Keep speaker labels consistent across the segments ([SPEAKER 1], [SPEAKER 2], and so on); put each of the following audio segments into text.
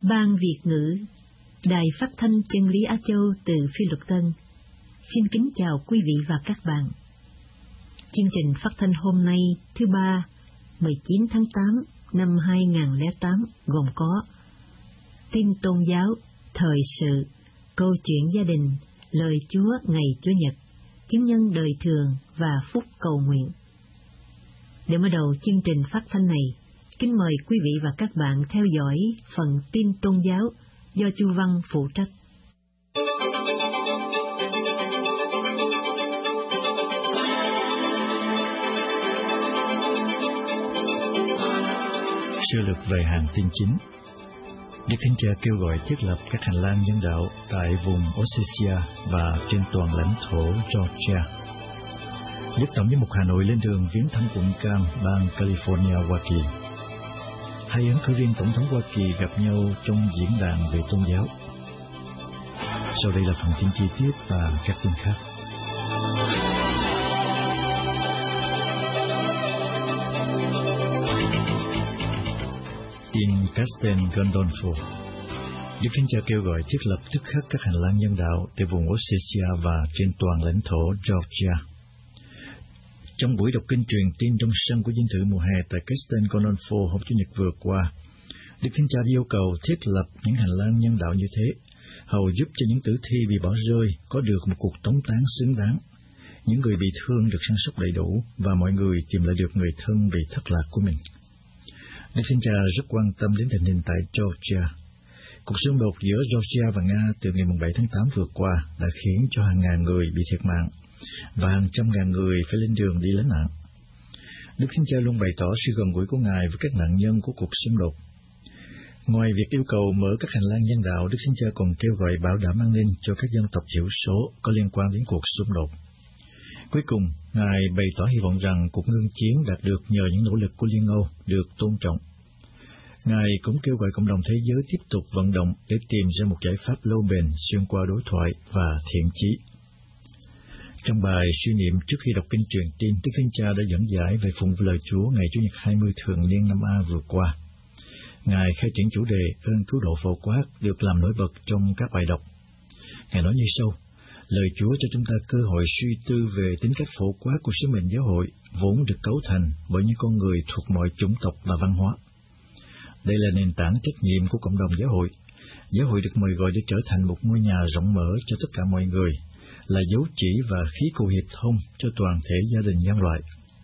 [SPEAKER 1] Ban Việt ngữ, Đài Phát thanh Chân lý Á Châu từ Phi Luật Tân, xin kính chào quý vị và các bạn. Chương trình phát thanh hôm nay thứ Ba, 19 tháng 8 năm 2008 gồm có tin tôn giáo, thời sự, câu chuyện gia đình, lời Chúa ngày Chúa Nhật, chứng nhân đời thường và phúc cầu nguyện. Để mở đầu chương trình phát thanh này, kính mời quý vị và các bạn theo dõi phần tin tôn giáo do Chu Văn phụ trách.
[SPEAKER 2] Sơ lược về hàng tin chính. Đức Thánh Cha kêu gọi thiết lập các hành lang nhân đạo tại vùng Ossetia và trên toàn lãnh thổ Georgia. Đức Tổng giám mục Hà Nội lên đường viếng thăm quận Cam, bang California, Hoa Kỳ. Hai ứng cử viên tổng thống Hoa Kỳ gặp nhau trong diễn đàn về tôn giáo. Sau đây là phần tin chi tiết và các tin khác. In Castel Gandolfo, Đức Thánh Cha kêu gọi thiết lập tức khắc các hành lang nhân đạo tại vùng Ossetia và trên toàn lãnh thổ Georgia. Trong buổi đọc kinh truyền tin trong sân của Dinh thự mùa hè tại Castel Gandolfo hôm Chủ nhật vừa qua, Đức Thánh Cha yêu cầu thiết lập những hành lang nhân đạo như thế, hầu giúp cho những tử thi bị bỏ rơi có được một cuộc tống táng xứng đáng, những người bị thương được săn sóc đầy đủ và mọi người tìm lại được người thân bị thất lạc của mình. Đức Thánh Cha rất quan tâm đến tình hình tại Georgia. Cuộc xung đột giữa Georgia và Nga từ ngày 7 tháng 8 vừa qua đã khiến cho hàng ngàn người bị thiệt mạng và hàng trăm ngàn người phải lên đường đi lánh nạn. Đức Thánh Cha luôn bày tỏ sự gần gũi của Ngài với các nạn nhân của cuộc xung đột. Ngoài việc yêu cầu mở các hành lang nhân đạo, Đức Thánh Cha còn kêu gọi bảo đảm an ninh cho các dân tộc thiểu số có liên quan đến cuộc xung đột. Cuối cùng, Ngài bày tỏ hy vọng rằng cuộc ngưng chiến đạt được nhờ những nỗ lực của Liên Âu được tôn trọng. Ngài cũng kêu gọi cộng đồng thế giới tiếp tục vận động để tìm ra một giải pháp lâu bền xuyên qua đối thoại và thiện chí. Trong bài suy niệm trước khi đọc kinh truyền tin, Đức Thánh Cha đã dẫn giải về phụng lời Chúa ngày Chủ nhật 20 thường niên năm A vừa qua. Ngài khai triển chủ đề ơn cứu độ phổ quát được làm nổi bật trong các bài đọc. Ngài nói như sau: lời Chúa cho chúng ta cơ hội suy tư về tính cách phổ quát của sứ mệnh giáo hội vốn được cấu thành bởi những con người thuộc mọi chủng tộc và văn hóa. Đây là nền tảng trách nhiệm của cộng đồng giáo hội. Giáo hội được mời gọi để trở thành một ngôi nhà rộng mở cho tất cả mọi người, là dấu chỉ và khí cầu hiệp thông cho toàn thể gia đình nhân loại.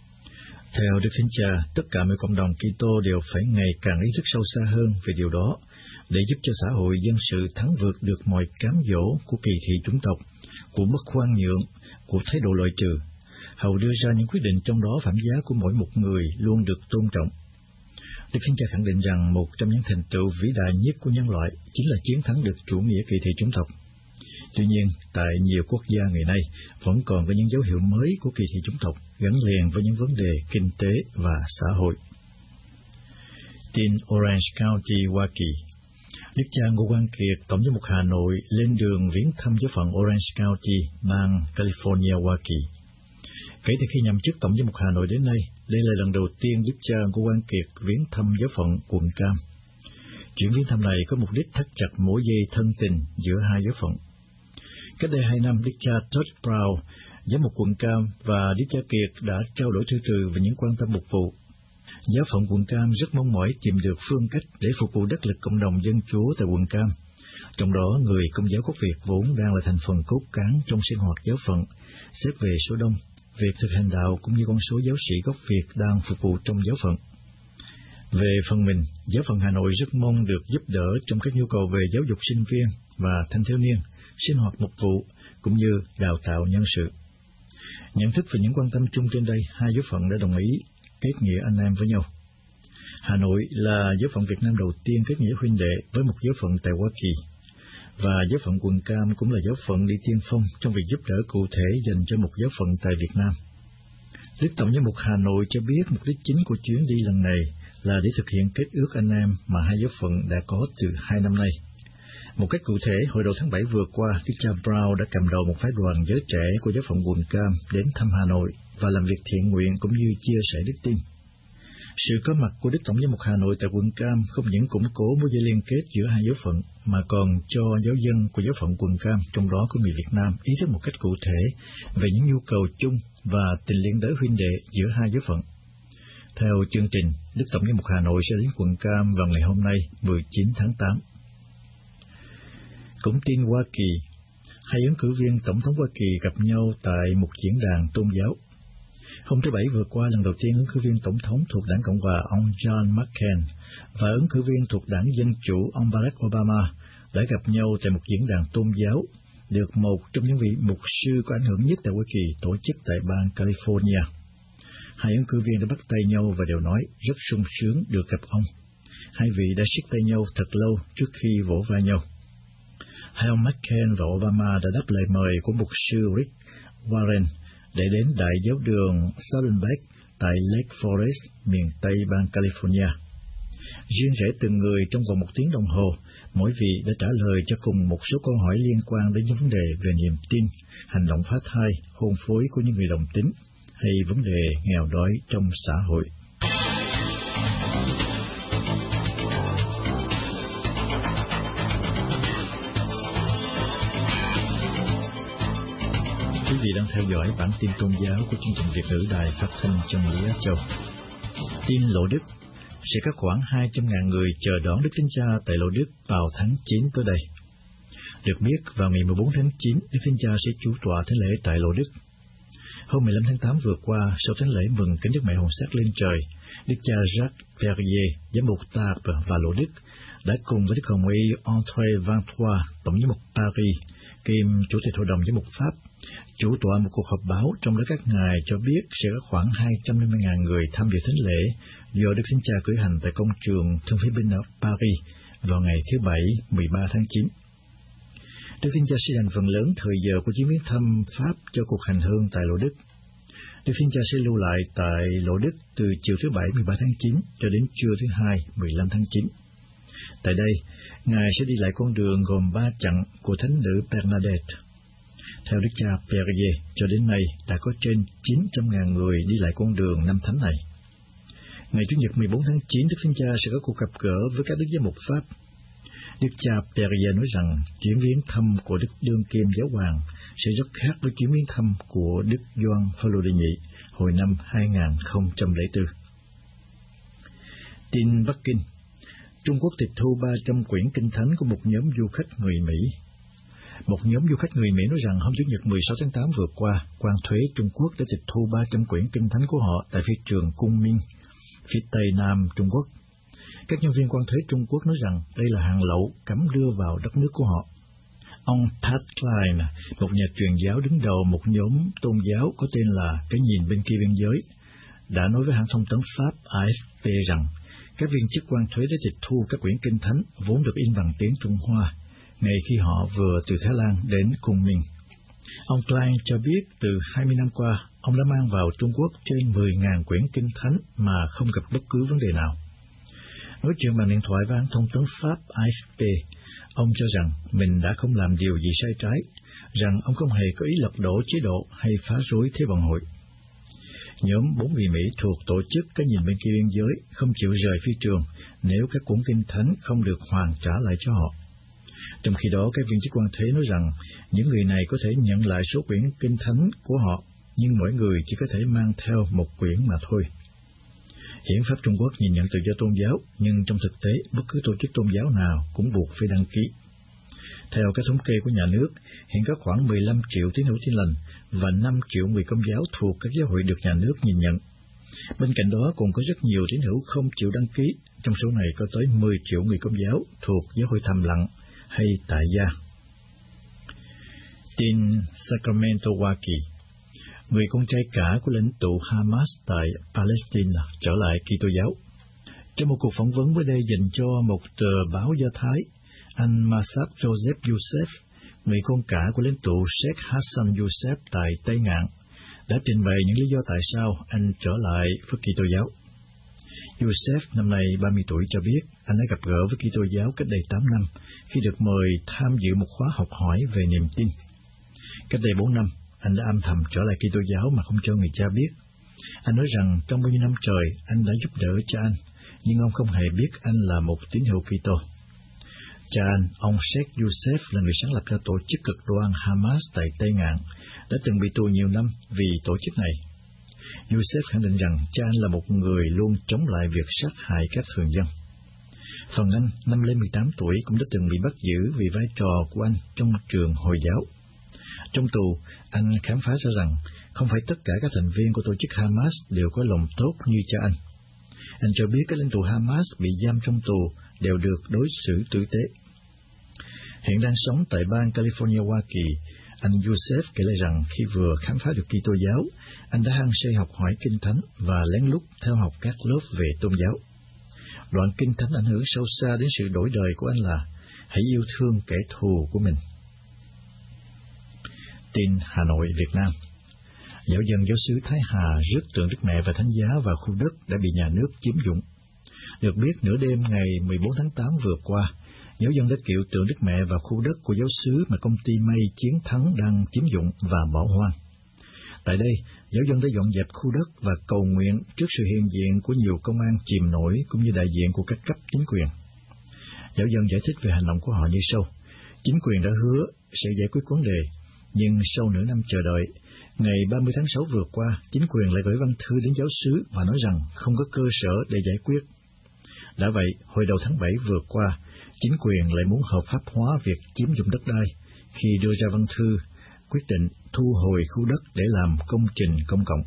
[SPEAKER 2] Theo Đức Thánh Cha, tất cả mọi cộng đồng Kitô đều phải ngày càng ý thức sâu xa hơn về điều đó, để giúp cho xã hội dân sự thắng vượt được mọi cám dỗ của kỳ thị chủng tộc, của mất khoan nhượng, của thái độ loại trừ, hầu đưa ra những quyết định trong đó phạm giá của mỗi một người luôn được tôn trọng. Đức Thánh Cha khẳng định rằng một trong những thành tựu vĩ đại nhất của nhân loại chính là chiến thắng được chủ nghĩa kỳ thị chủng tộc. Tuy nhiên, tại nhiều quốc gia ngày nay vẫn còn có những dấu hiệu mới của kỳ thị chủng tộc gắn liền với những vấn đề kinh tế và xã hội. Tin Orange County, Hoa Kỳ. Đức cha Ngô Quang Kiệt, Tổng giám mục Hà Nội, lên đường viếng thăm giáo phận Orange County, bang California, Hoa Kỳ. Kể từ khi nhậm chức Tổng giám mục Hà Nội đến nay, đây là lần đầu tiên Đức cha Ngô Quang Kiệt viếng thăm giáo phận quận Cam. Chuyến viếng thăm này có mục đích thắt chặt mối dây thân tình giữa hai giáo phận. Cách đây 2 năm, Đức cha Todd Brown, giám mục quận Cam và Đức cha Kiệt đã trao đổi thư từ về những quan tâm mục vụ. Giáo phận quận Cam rất mong mỏi tìm được phương cách để phục vụ đắc lực cộng đồng dân Chúa tại quận Cam. Trong đó, người Công giáo gốc Việt vốn đang là thành phần cốt cán trong sinh hoạt giáo phận, xét về số đông, việc thực hành đạo cũng như con số giáo sĩ gốc Việt đang phục vụ trong giáo phận. Về phần mình, giáo phận Hà Nội rất mong được giúp đỡ trong các nhu cầu về giáo dục sinh viên và thanh thiếu niên, sinh hoạt mục vụ, cũng như đào tạo nhân sự. Nhận thức về những quan tâm chung trên đây, hai giáo phận đã đồng ý kết nghĩa anh em với nhau. Hà Nội là giáo phận Việt Nam đầu tiên kết nghĩa huynh đệ với một giáo phận tại Hoa Kỳ, và giáo phận quận Cam cũng là giáo phận đi tiên phong trong việc giúp đỡ cụ thể dành cho một giáo phận tại Việt Nam. Đức Tổng giám mục Hà Nội cho biết mục đích chính của chuyến đi lần này là để thực hiện kết ước anh em mà hai giáo phận đã có từ 2 năm nay. Một cách cụ thể, hồi đầu tháng 7 vừa qua, Đức cha Brown đã cầm đầu một phái đoàn giới trẻ của giáo phận quận Cam đến thăm Hà Nội và làm việc thiện nguyện cũng như chia sẻ đức tin. Sự có mặt của Đức Tổng giám mục Hà Nội tại quận Cam không những củng cố mối dây liên kết giữa hai giáo phận, mà còn cho giáo dân của giáo phận quận Cam, trong đó có người Việt Nam, ý thức một cách cụ thể về những nhu cầu chung và tình liên đới huynh đệ giữa hai giáo phận. Theo chương trình, Đức Tổng giám mục Hà Nội sẽ đến quận Cam vào ngày hôm nay, 19 tháng 8. Cũng tin Hoa Kỳ, hai ứng cử viên Tổng thống Hoa Kỳ gặp nhau tại một diễn đàn tôn giáo. Hôm thứ Bảy vừa qua, lần đầu tiên ứng cử viên Tổng thống thuộc đảng Cộng hòa ông John McCain và ứng cử viên thuộc đảng Dân Chủ ông Barack Obama đã gặp nhau tại một diễn đàn tôn giáo, được một trong những vị mục sư có ảnh hưởng nhất tại Hoa Kỳ tổ chức tại bang California. Hai ứng cử viên đã bắt tay nhau và đều nói rất sung sướng được gặp ông. Hai vị đã siết tay nhau thật lâu trước khi vỗ vai nhau. Hai ông McCain và Obama đã đáp lời mời của mục sư Rick Warren để đến Đại giáo đường Saddleback tại Lake Forest, miền Tây bang California. Riêng rẽ từng người trong vòng 1 tiếng đồng hồ, mỗi vị đã trả lời cho cùng một số câu hỏi liên quan đến những vấn đề về niềm tin, hành động phá thai, hôn phối của những người đồng tính, hay vấn đề nghèo đói trong xã hội. Quý vị đang theo dõi bản tin tôn giáo của chương trình Việt ngữ Đài Phát thanh Chân lý Á Châu. Tin Lộ Đức: sẽ có khoảng 200.000 người chờ đón Đức Thánh Cha tại Lộ Đức vào tháng 9 tới đây. Được biết, vào ngày 14 tháng 9, Đức Thánh Cha sẽ chủ tọa thánh lễ tại Lộ Đức. Hôm 15 tháng 8 vừa qua, sau thánh lễ mừng kính Đức Mẹ Hồn Xác lên trời, Đức cha Jacques Verrier, giám mục Tarbes và Lộ Đức, đã cùng với Đức Hồng y André Vantois, tổng giám mục Paris, kiêm chủ tịch hội đồng giám mục Pháp, chủ tọa một cuộc họp báo, trong đó các ngài cho biết sẽ có khoảng 250.000 người tham dự thánh lễ do Đức Thánh Cha cử hành tại công trường Thương Phế binh ở Paris vào ngày thứ Bảy, 13 tháng 9. Đức Thánh Cha sẽ dành phần lớn thời giờ của chuyến viếng thăm Pháp cho cuộc hành hương tại Lộ Đức. Đức Thánh Cha sẽ lưu lại tại Lộ Đức từ chiều thứ Bảy 13 tháng 9 cho đến trưa thứ Hai 15 tháng 9. Tại đây, Ngài sẽ đi lại con đường gồm 3 chặng của Thánh nữ Bernadette. Theo Đức cha Perrier, cho đến nay đã có trên 900.000 người đi lại con đường năm thánh này. Ngày Chủ nhật 14 tháng 9, Đức Thánh Cha sẽ có cuộc gặp gỡ với các đức giám mục Pháp. Đức cha Perrier nói rằng chuyến viếng thăm của Đức Đương Kim Giáo Hoàng sẽ rất khác với chuyến viếng thăm của Đức Gioan Phaolô đệ nhị hồi năm 2004. Tin Bắc Kinh: Trung Quốc tịch thu 300 quyển kinh thánh của một nhóm du khách người Mỹ. Một nhóm du khách người Mỹ nói rằng hôm Chủ nhật 16 tháng 8 vừa qua, quan thuế Trung Quốc đã tịch thu 300 quyển kinh thánh của họ tại phi trường Cung Minh, phía tây nam Trung Quốc. Các nhân viên quan thuế Trung Quốc nói rằng đây là hàng lậu cấm đưa vào đất nước của họ. Ông Pat Klein, một nhà truyền giáo đứng đầu một nhóm tôn giáo có tên là Cái Nhìn Bên Kia Biên Giới, đã nói với hãng thông tấn Pháp AFP rằng các viên chức quan thuế đã tịch thu các quyển kinh thánh vốn được in bằng tiếng Trung Hoa, ngay khi họ vừa từ Thái Lan đến Cung Minh. Ông Klein cho biết từ 20 năm qua, ông đã mang vào Trung Quốc trên 10.000 quyển kinh thánh mà không gặp bất cứ vấn đề nào. Nói chuyện bằng điện thoại với hãng thông tấn Pháp AFP, ông cho rằng mình đã không làm điều gì sai trái, rằng ông không hề có ý lật đổ chế độ hay phá rối Thế vận hội. Nhóm 4 người Mỹ thuộc tổ chức Cái Nhìn Bên Kia Biên Giới không chịu rời phi trường nếu các cuốn kinh thánh không được hoàn trả lại cho họ. Trong khi đó, các viên chức quan thuế nói rằng những người này có thể nhận lại số quyển kinh thánh của họ, nhưng mỗi người chỉ có thể mang theo một quyển mà thôi. Hiến pháp Trung Quốc nhìn nhận tự do tôn giáo, nhưng trong thực tế, bất cứ tổ chức tôn giáo nào cũng buộc phải đăng ký. Theo các thống kê của nhà nước, hiện có khoảng 15 triệu tín hữu Tin Lành và 5 triệu người Công giáo thuộc các giáo hội được nhà nước nhìn nhận. Bên cạnh đó còn có rất nhiều tín hữu không chịu đăng ký, trong số này có tới 10 triệu người Công giáo thuộc giáo hội thầm lặng hay tại gia. Tin Sacramento, Hoa Kỳ: người con trai cả của lãnh tụ Hamas tại Palestine trở lại Kitô giáo. Trong một cuộc phỏng vấn mới đây dành cho một tờ báo Do Thái, anh Masad Joseph Youssef, người con cả của lãnh tụ Sheikh Hassan Youssef tại Tây Ngạn, đã trình bày những lý do tại sao anh trở lại với Kitô giáo. Youssef năm nay 30 tuổi cho biết anh đã gặp gỡ với Kitô giáo cách đây 8 năm khi được mời tham dự một khóa học hỏi về niềm tin. Cách đây 4 năm, anh đã âm thầm trở lại Kitô giáo mà không cho người cha biết. Anh nói rằng trong bao nhiêu năm trời anh đã giúp đỡ cha anh, nhưng ông không hề biết anh là một tín hữu Kitô. Cha anh, ông Sheikh Youssef là người sáng lập ra tổ chức cực đoan Hamas tại Tây Ngạn, đã từng bị tù nhiều năm vì tổ chức này. Youssef khẳng định rằng cha anh là một người luôn chống lại việc sát hại các thường dân. Phần anh, năm lên 18 tuổi, cũng đã từng bị bắt giữ vì vai trò của anh trong trường Hồi giáo. Trong tù, anh khám phá ra rằng không phải tất cả các thành viên của tổ chức Hamas đều có lòng tốt như cha anh. Anh cho biết các lính tù Hamas bị giam trong tù đều được đối xử tử tế. Hiện đang sống tại bang California, Hoa Kỳ, anh Youssef kể lại rằng khi vừa khám phá được Kitô giáo, anh đã hăng say học hỏi Kinh Thánh và lén lút theo học các lớp về tôn giáo. Đoạn Kinh Thánh ảnh hưởng sâu xa đến sự đổi đời của anh là: hãy yêu thương kẻ thù của mình. Tin Hà Nội, Việt Nam. Giáo dân giáo xứ Thái Hà rước tượng Đức Mẹ và Thánh Giá vào khu đất đã bị nhà nước chiếm dụng. Được biết, nửa đêm ngày 14 tháng 8 vừa qua, giáo dân đã kiệu tượng Đức Mẹ vào khu đất của giáo xứ mà công ty may Chiến Thắng đang chiếm dụng và bỏ hoang. Tại đây, giáo dân đã dọn dẹp khu đất và cầu nguyện trước sự hiện diện của nhiều công an chìm nổi cũng như đại diện của các cấp chính quyền. Giáo dân giải thích về hành động của họ như sau: chính quyền đã hứa sẽ giải quyết vấn đề, nhưng sau nửa năm chờ đợi, ngày 30 tháng 6 vừa qua, chính quyền lại gửi văn thư đến giáo xứ và nói rằng không có cơ sở để giải quyết. Đã vậy, hồi đầu tháng 7 vừa qua, chính quyền lại muốn hợp pháp hóa việc chiếm dụng đất đai khi đưa ra văn thư quyết định thu hồi khu đất để làm công trình công cộng.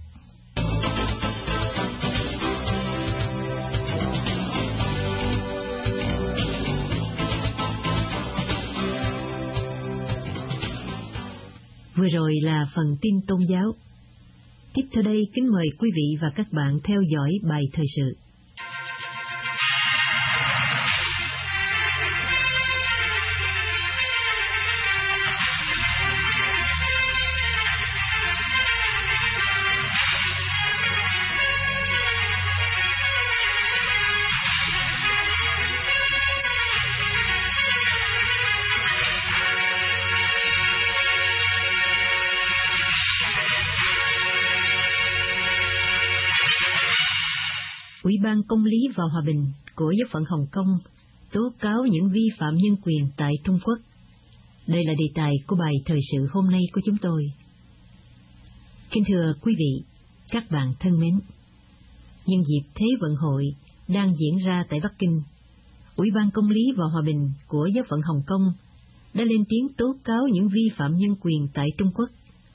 [SPEAKER 1] Vừa rồi là phần tin tôn giáo. Tiếp theo đây, kính mời quý vị và các bạn theo dõi bài thời sự. Ủy ban Công lý và Hòa bình của giáo phận Hồng Kông tố cáo những vi phạm nhân quyền tại Trung Quốc. Đây là đề tài của bài thời sự hôm nay của chúng tôi. Kính thưa quý vị, các bạn thân mến, nhân dịp Thế vận hội đang diễn ra tại Bắc Kinh, Ủy ban Công lý và Hòa bình của giáo phận Hồng Kông đã lên tiếng tố cáo những vi phạm nhân quyền tại Trung Quốc.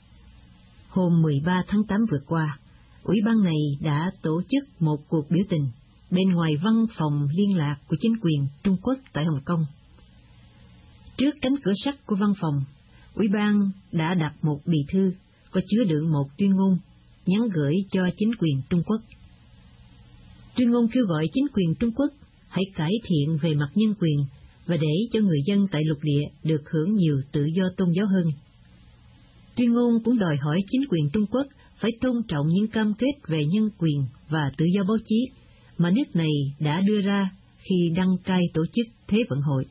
[SPEAKER 1] Hôm 13 tháng 8 vừa qua, Ủy ban này đã tổ chức một cuộc biểu tình bên ngoài văn phòng liên lạc của chính quyền Trung Quốc tại Hồng Kông. Trước cánh cửa sắt của văn phòng, Ủy ban đã đặt một bì thư có chứa đựng một tuyên ngôn nhắn gửi cho chính quyền Trung Quốc. Tuyên ngôn kêu gọi chính quyền Trung Quốc hãy cải thiện về mặt nhân quyền và để cho người dân tại lục địa được hưởng nhiều tự do tôn giáo hơn. Tuyên ngôn cũng đòi hỏi chính quyền Trung Quốc phải tôn trọng những cam kết về nhân quyền và tự do báo chí mà nước này đã đưa ra khi đăng cai tổ chức Thế vận hội.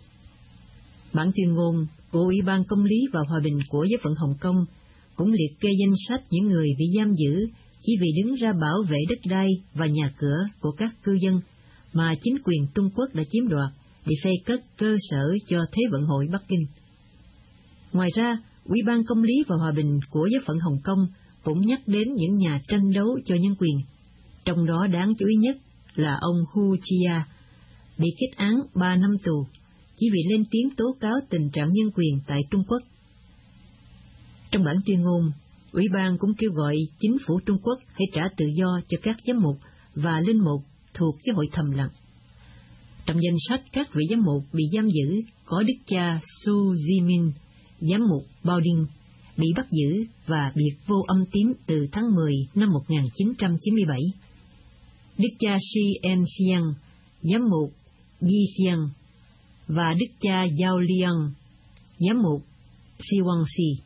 [SPEAKER 1] Bản tuyên ngôn của Ủy ban Công lý và Hòa bình của giáo phận Hồng Kông cũng liệt kê danh sách những người bị giam giữ chỉ vì đứng ra bảo vệ đất đai và nhà cửa của các cư dân mà chính quyền Trung Quốc đã chiếm đoạt để xây cất cơ sở cho Thế vận hội Bắc Kinh. Ngoài ra, Ủy ban Công lý và Hòa bình của giáo phận Hồng Kông cũng nhắc đến những nhà tranh đấu cho nhân quyền, trong đó đáng chú ý nhất là ông Hu Chia, bị kết án 3 năm tù, chỉ vì lên tiếng tố cáo tình trạng nhân quyền tại Trung Quốc. Trong bản tuyên ngôn, Ủy ban cũng kêu gọi chính phủ Trung Quốc hãy trả tự do cho các giám mục và linh mục thuộc giáo hội thầm lặng. Trong danh sách các vị giám mục bị giam giữ có Đức cha Su Jimin, giám mục Bao Đinh, bị bắt giữ và biệt vô âm tín từ tháng 10 năm 1997. Đức cha Si En Siang, giám mục Yi Siang, và Đức cha Giao Liang, giám mục Si Wang Si.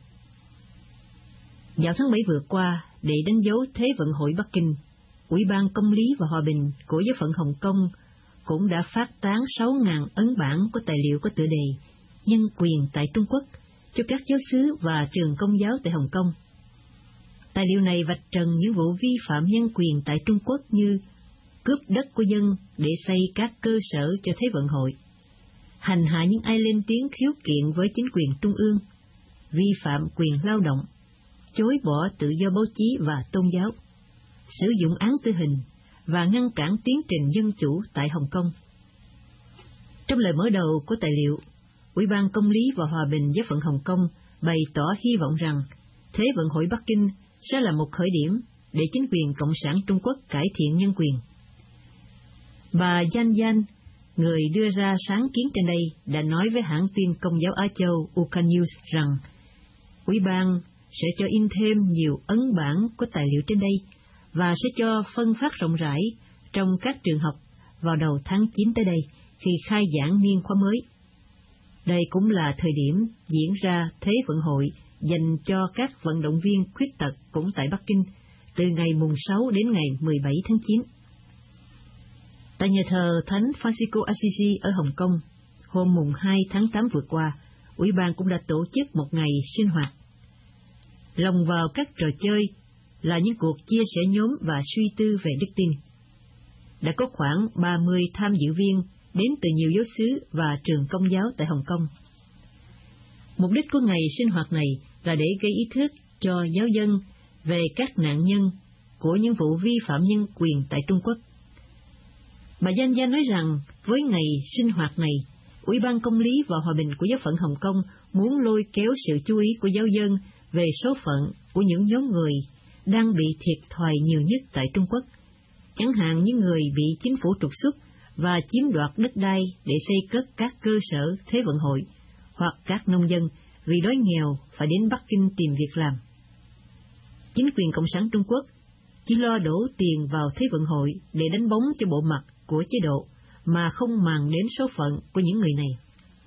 [SPEAKER 1] Vào tháng 7 vừa qua, để đánh dấu Thế vận hội Bắc Kinh, Ủy ban Công lý và Hòa bình của giáo phận Hồng Kông cũng đã phát tán 6.000 ấn bản có tài liệu có tựa đề Nhân quyền tại Trung Quốc cho các giáo xứ và trường công giáo tại Hồng Kông. Tài liệu này vạch trần những vụ vi phạm nhân quyền tại Trung Quốc như cướp đất của dân để xây các cơ sở cho Thế vận hội, hành hạ những ai lên tiếng khiếu kiện với chính quyền trung ương, vi phạm quyền lao động, chối bỏ tự do báo chí và tôn giáo, sử dụng án tử hình và ngăn cản tiến trình dân chủ tại Hồng Kông. Trong lời mở đầu của tài liệu, Ủy ban Công lý và Hòa bình Giáo phận Hồng Kông bày tỏ hy vọng rằng Thế vận hội Bắc Kinh sẽ là một khởi điểm để chính quyền Cộng sản Trung Quốc cải thiện nhân quyền. Bà Yan Yan, người đưa ra sáng kiến trên đây, đã nói với hãng tin Công giáo Á Châu Ukha News rằng Ủy ban sẽ cho in thêm nhiều ấn bản của tài liệu trên đây và sẽ cho phân phát rộng rãi trong các trường học vào đầu tháng 9 tới đây khi khai giảng niên khóa mới. Đây cũng là thời điểm diễn ra Thế vận hội dành cho các vận động viên khuyết tật cũng tại Bắc Kinh từ ngày mùng 6 đến ngày 17 tháng 9. Tại nhà thờ Thánh Francisco Assisi ở Hồng Kông, hôm mùng 2 tháng 8 vừa qua, Ủy ban cũng đã tổ chức một ngày sinh hoạt. Lồng vào các trò chơi là những cuộc chia sẻ nhóm và suy tư về đức tin. Đã có khoảng 30 tham dự viên đến từ nhiều giáo xứ và trường Công giáo tại Hồng Kông. Mục đích của ngày sinh hoạt này là để gây ý thức cho giáo dân về các nạn nhân của những vụ vi phạm nhân quyền tại Trung Quốc. Bà Yan Yan nói rằng với ngày sinh hoạt này, Ủy ban Công lý và Hòa bình của Giáo phận Hồng Kông muốn lôi kéo sự chú ý của giáo dân về số phận của những nhóm người đang bị thiệt thòi nhiều nhất tại Trung Quốc, chẳng hạn những người bị chính phủ trục xuất và chiếm đoạt đất đai để xây cất các cơ sở Thế vận hội, hoặc các nông dân vì đói nghèo phải đến Bắc Kinh tìm việc làm. Chính quyền Cộng sản Trung Quốc chỉ lo đổ tiền vào Thế vận hội để đánh bóng cho bộ mặt của chế độ, mà không màng đến số phận của những người này.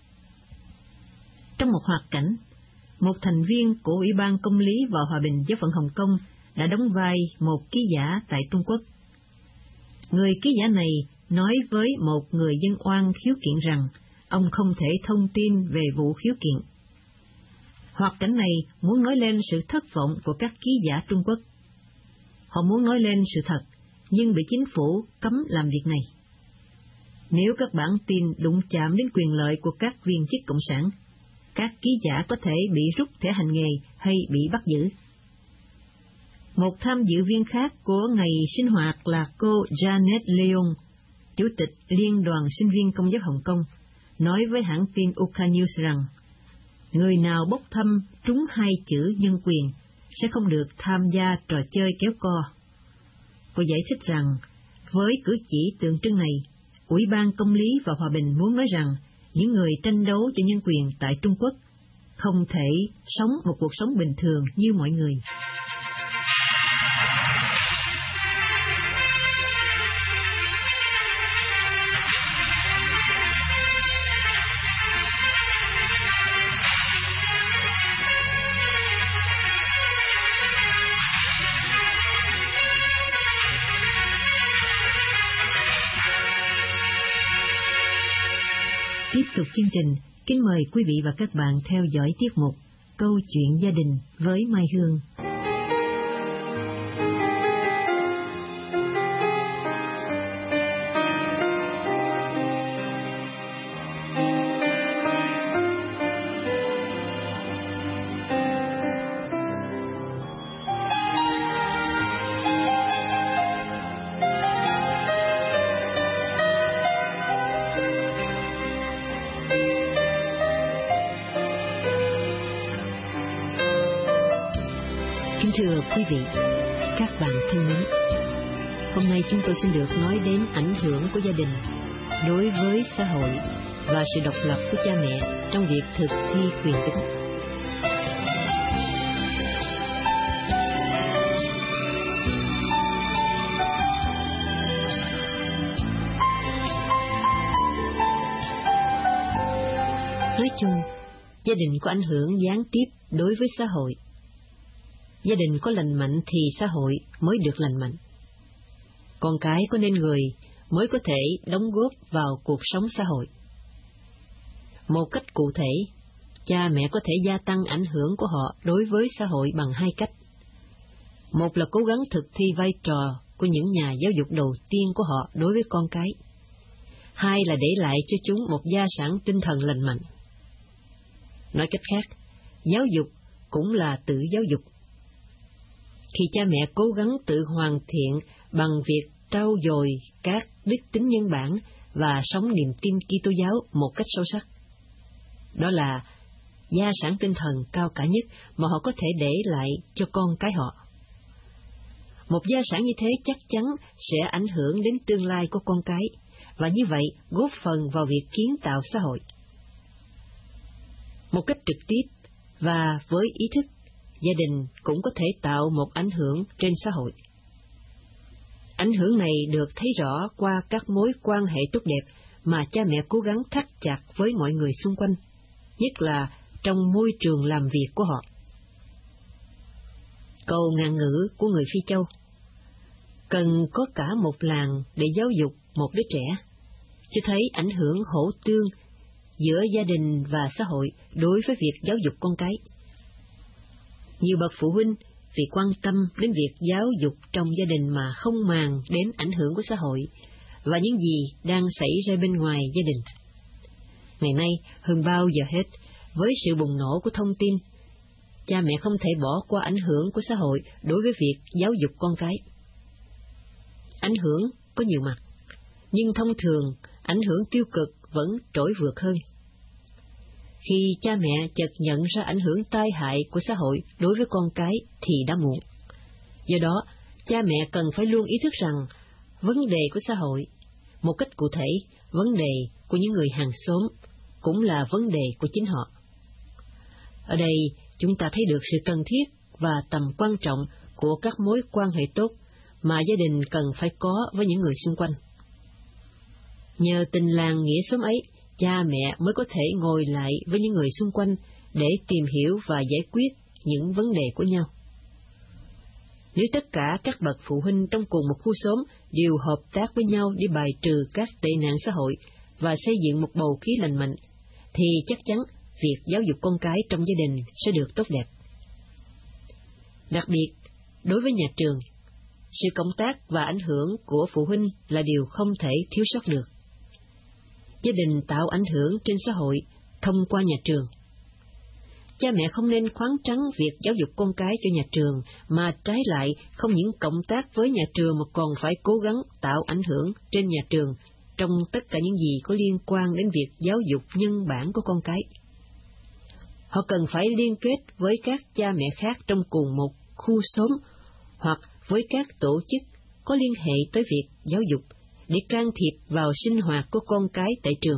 [SPEAKER 1] Trong một hoạt cảnh, một thành viên của Ủy ban Công lý và Hòa bình Giáo phận Hồng Kông đã đóng vai một ký giả tại Trung Quốc. Người ký giả này nói với một người dân oan khiếu kiện rằng ông không thể thông tin về vụ khiếu kiện. Hoạt cảnh này muốn nói lên sự thất vọng của các ký giả Trung Quốc. Họ muốn nói lên sự thật, nhưng bị chính phủ cấm làm việc này. Nếu các bản tin đụng chạm đến quyền lợi của các viên chức cộng sản, các ký giả có thể bị rút thẻ hành nghề hay bị bắt giữ. Một tham dự viên khác của ngày sinh hoạt là cô Janet Leong, Chủ tịch Liên đoàn Sinh viên Công giáo Hồng Kông, nói với hãng tin Ukha News rằng người nào bốc thăm trúng 2 chữ nhân quyền sẽ không được tham gia trò chơi kéo co. Cô giải thích rằng với cử chỉ tượng trưng này, Ủy ban Công lý và Hòa bình muốn nói rằng những người tranh đấu cho nhân quyền tại Trung Quốc không thể sống một cuộc sống bình thường như mọi người. Tiếp tục chương trình, kính mời quý vị và các bạn theo dõi tiết mục Câu chuyện gia đình với Mai Hương. Thưa quý vị, các bạn thân mến, hôm nay chúng tôi xin được nói đến ảnh hưởng của gia đình đối với xã hội và sự độc lập của cha mẹ trong việc thực thi quyền tính. Nói chung, gia đình có ảnh hưởng gián tiếp đối với xã hội. Gia đình có lành mạnh thì xã hội mới được lành mạnh. Con cái có nên người mới có thể đóng góp vào cuộc sống xã hội. Một cách cụ thể, cha mẹ có thể gia tăng ảnh hưởng của họ đối với xã hội bằng 2 cách.
[SPEAKER 3] Một là cố gắng thực thi vai trò của những nhà giáo dục đầu tiên của họ đối với con cái. Hai là để lại cho chúng một gia sản tinh thần lành mạnh. Nói cách khác, giáo dục cũng là tự giáo dục. Khi cha mẹ cố gắng tự hoàn thiện bằng việc trau dồi các đức tính nhân bản và sống niềm tin Kitô giáo một cách sâu sắc, đó là gia sản tinh thần cao cả nhất mà họ có thể để lại cho con cái họ. Một gia sản như thế chắc chắn sẽ ảnh hưởng đến tương lai của con cái, và như vậy góp phần vào việc kiến tạo xã hội. Một cách trực tiếp và với ý thức, gia đình cũng có thể tạo một ảnh hưởng trên xã hội. Ảnh hưởng này được thấy rõ qua các mối quan hệ tốt đẹp mà cha mẹ cố gắng thắt chặt với mọi người xung quanh, nhất là trong môi trường làm việc của họ. Câu ngạn ngữ của người Phi Châu: cần có cả một làng để giáo dục một đứa trẻ, cho thấy ảnh hưởng hỗ tương giữa gia đình và xã hội đối với việc giáo dục con cái. Nhiều bậc phụ huynh vì quan tâm đến việc giáo dục trong gia đình mà không màng đến ảnh hưởng của xã hội và những gì đang xảy ra bên ngoài gia đình. Ngày nay, hơn bao giờ hết, với sự bùng nổ của thông tin, cha mẹ không thể bỏ qua ảnh hưởng của xã hội đối với việc giáo dục con cái. Ảnh hưởng có nhiều mặt, nhưng thông thường ảnh hưởng tiêu cực vẫn trỗi vượt hơn. Khi cha mẹ chợt nhận ra ảnh hưởng tai hại của xã hội đối với con cái thì đã muộn. Do đó, cha mẹ cần phải luôn ý thức rằng vấn đề của xã hội, một cách cụ thể, vấn đề của những người hàng xóm, cũng là vấn đề của chính họ. Ở đây, chúng ta thấy được sự cần thiết và tầm quan trọng của các mối quan hệ tốt mà gia đình cần phải có với những người xung quanh. Nhờ tình làng nghĩa xóm ấy, cha mẹ mới có thể ngồi lại với những người xung quanh để tìm hiểu và giải quyết những vấn đề của nhau. Nếu tất cả các bậc phụ huynh trong cùng một khu xóm đều hợp tác với nhau để bài trừ các tệ nạn xã hội và xây dựng một bầu khí lành mạnh, thì chắc chắn việc giáo dục con cái trong gia đình sẽ được tốt đẹp. Đặc biệt, đối với nhà trường, sự cộng tác và ảnh hưởng của phụ huynh là điều không thể thiếu sót được. Gia đình tạo ảnh hưởng trên xã hội thông qua nhà trường. Cha mẹ không nên khoáng trắng việc giáo dục con cái cho nhà trường, mà trái lại không những cộng tác với nhà trường mà còn phải cố gắng tạo ảnh hưởng trên nhà trường trong tất cả những gì có liên quan đến việc giáo dục nhân bản của con cái. Họ cần phải liên kết với các cha mẹ khác trong cùng một khu xóm hoặc với các tổ chức có liên hệ tới việc giáo dục để can thiệp vào sinh hoạt của con cái tại trường.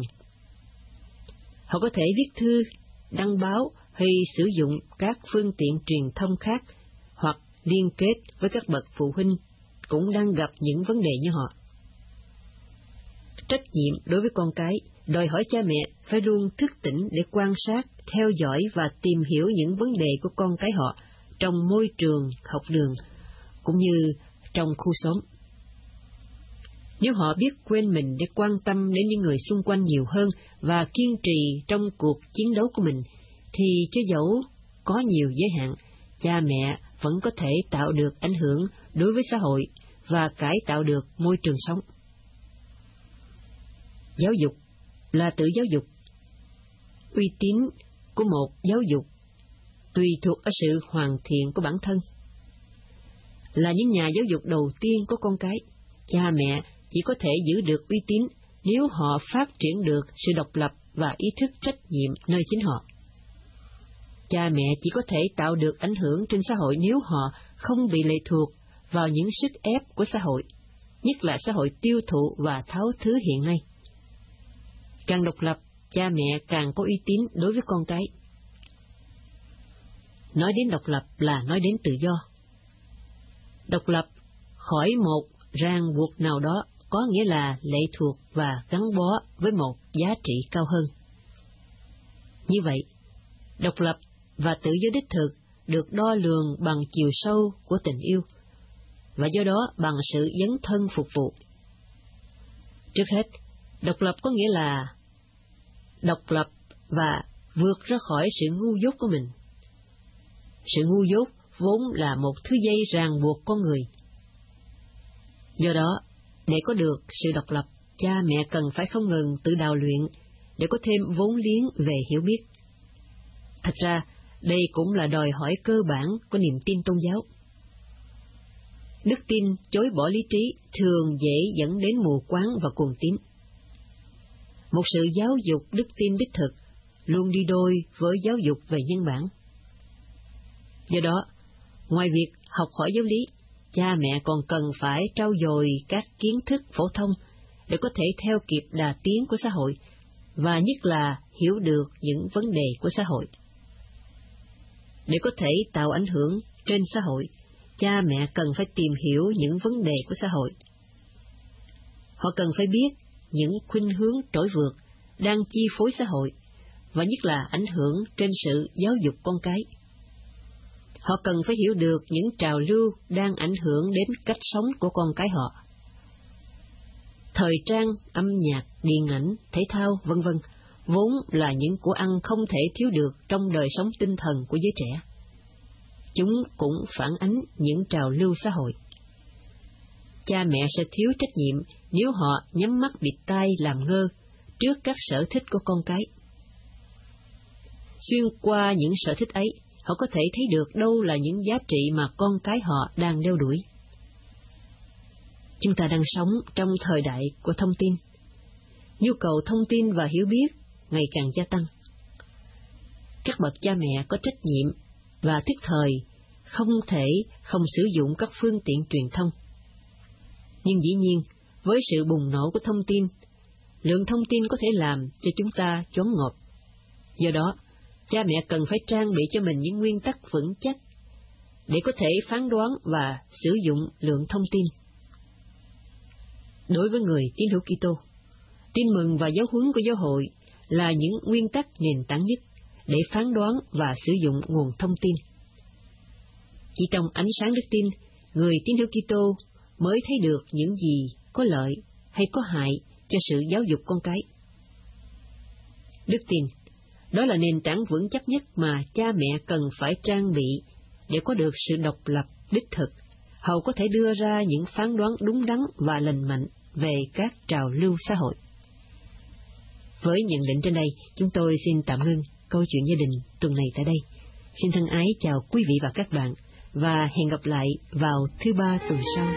[SPEAKER 3] Họ có thể viết thư, đăng báo hay sử dụng các phương tiện truyền thông khác, hoặc liên kết với các bậc phụ huynh cũng đang gặp những vấn đề như họ. Trách nhiệm đối với con cái đòi hỏi cha mẹ phải luôn thức tỉnh để quan sát, theo dõi và tìm hiểu những vấn đề của con cái họ trong môi trường học đường cũng như trong khu xóm. Nếu họ biết quên mình để quan tâm đến những người xung quanh nhiều hơn và kiên trì trong cuộc chiến đấu của mình, thì cho dẫu có nhiều giới hạn, cha mẹ vẫn có thể tạo được ảnh hưởng đối với xã hội và cải tạo được môi trường sống. Giáo dục là tự giáo dục. Uy tín của một giáo dục tùy thuộc ở sự hoàn thiện của bản thân. Là những nhà giáo dục đầu tiên của con cái, cha mẹ chỉ có thể giữ được uy tín nếu họ phát triển được sự độc lập và ý thức trách nhiệm nơi chính họ. Cha mẹ chỉ có thể tạo được ảnh hưởng trên xã hội nếu họ không bị lệ thuộc vào những sức ép của xã hội, nhất là xã hội tiêu thụ và tháo thứ hiện nay. Càng độc lập, cha mẹ càng có uy tín đối với con cái. Nói đến độc lập là nói đến tự do. Độc lập khỏi một ràng buộc nào đó có nghĩa là lệ thuộc và gắn bó với một giá trị cao hơn. Như vậy, độc lập và tự do đích thực được đo lường bằng chiều sâu của tình yêu, và do đó bằng sự dấn thân phục vụ. Trước hết, độc lập có nghĩa là độc lập và vượt ra khỏi sự ngu dốt của mình. Sự ngu dốt vốn là một thứ dây ràng buộc con người. Do đó, để có được sự độc lập, cha mẹ cần phải không ngừng tự đào luyện để có thêm vốn liếng về hiểu biết. Thật ra, đây cũng là đòi hỏi cơ bản của niềm tin tôn giáo. Đức tin chối bỏ lý trí thường dễ dẫn đến mù quáng và cuồng tín. Một sự giáo dục đức tin đích thực luôn đi đôi với giáo dục về nhân bản. Do đó, ngoài việc học hỏi giáo lý, cha mẹ còn cần phải trau dồi các kiến thức phổ thông để có thể theo kịp đà tiến của xã hội, và nhất là hiểu được những vấn đề của xã hội. Để có thể tạo ảnh hưởng trên xã hội, cha mẹ cần phải tìm hiểu những vấn đề của xã hội. Họ cần phải biết những khuynh hướng trỗi vượt đang chi phối xã hội, và nhất là ảnh hưởng trên sự giáo dục con cái. Họ cần phải hiểu được những trào lưu đang ảnh hưởng đến cách sống của con cái họ. Thời trang, âm nhạc, điện ảnh, thể thao, v.v. vốn là những của ăn không thể thiếu được trong đời sống tinh thần của giới trẻ. Chúng cũng phản ánh những trào lưu xã hội. Cha mẹ sẽ thiếu trách nhiệm nếu họ nhắm mắt bịt tai làm ngơ trước các sở thích của con cái. Xuyên qua những sở thích ấy, họ có thể thấy được đâu là những giá trị mà con cái họ đang đeo đuổi. Chúng ta đang sống trong thời đại của thông tin. Nhu cầu thông tin và hiểu biết ngày càng gia tăng. Các bậc cha mẹ có trách nhiệm và thức thời không thể không sử dụng các phương tiện truyền thông. Nhưng dĩ nhiên, với sự bùng nổ của thông tin, lượng thông tin có thể làm cho chúng ta choáng ngợp. Do đó, cha mẹ cần phải trang bị cho mình những nguyên tắc vững chắc để có thể phán đoán và sử dụng lượng thông tin. Đối với người tín hữu Kitô, tin mừng và giáo huấn của giáo hội là những nguyên tắc nền tảng nhất để phán đoán và sử dụng nguồn thông tin. Chỉ trong ánh sáng đức tin, người tín hữu Kitô mới thấy được những gì có lợi hay có hại cho sự giáo dục con cái. Đức tin, đó là nền tảng vững chắc nhất mà cha mẹ cần phải trang bị để có được sự độc lập đích thực, hầu có thể đưa ra những phán đoán đúng đắn và lành mạnh về các trào lưu xã hội. Với nhận định trên đây, chúng tôi xin tạm ngưng câu chuyện gia đình tuần này tại đây. Xin thân ái chào quý vị và các bạn, và hẹn gặp lại vào thứ Ba tuần sau.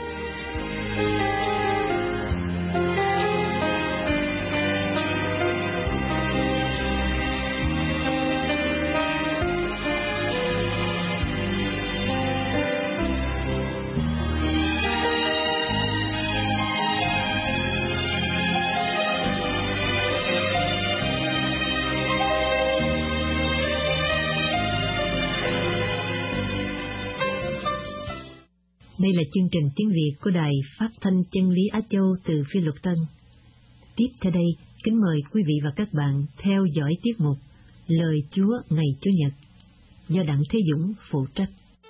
[SPEAKER 1] Đây là chương trình tiếng Việt của Đài Phát thanh Chân lý Á Châu từ Phi Luật Tân. Tiếp theo đây, kính mời quý vị và các bạn theo dõi tiết mục Lời Chúa ngày Chủ nhật do Đặng Thế Dũng phụ trách.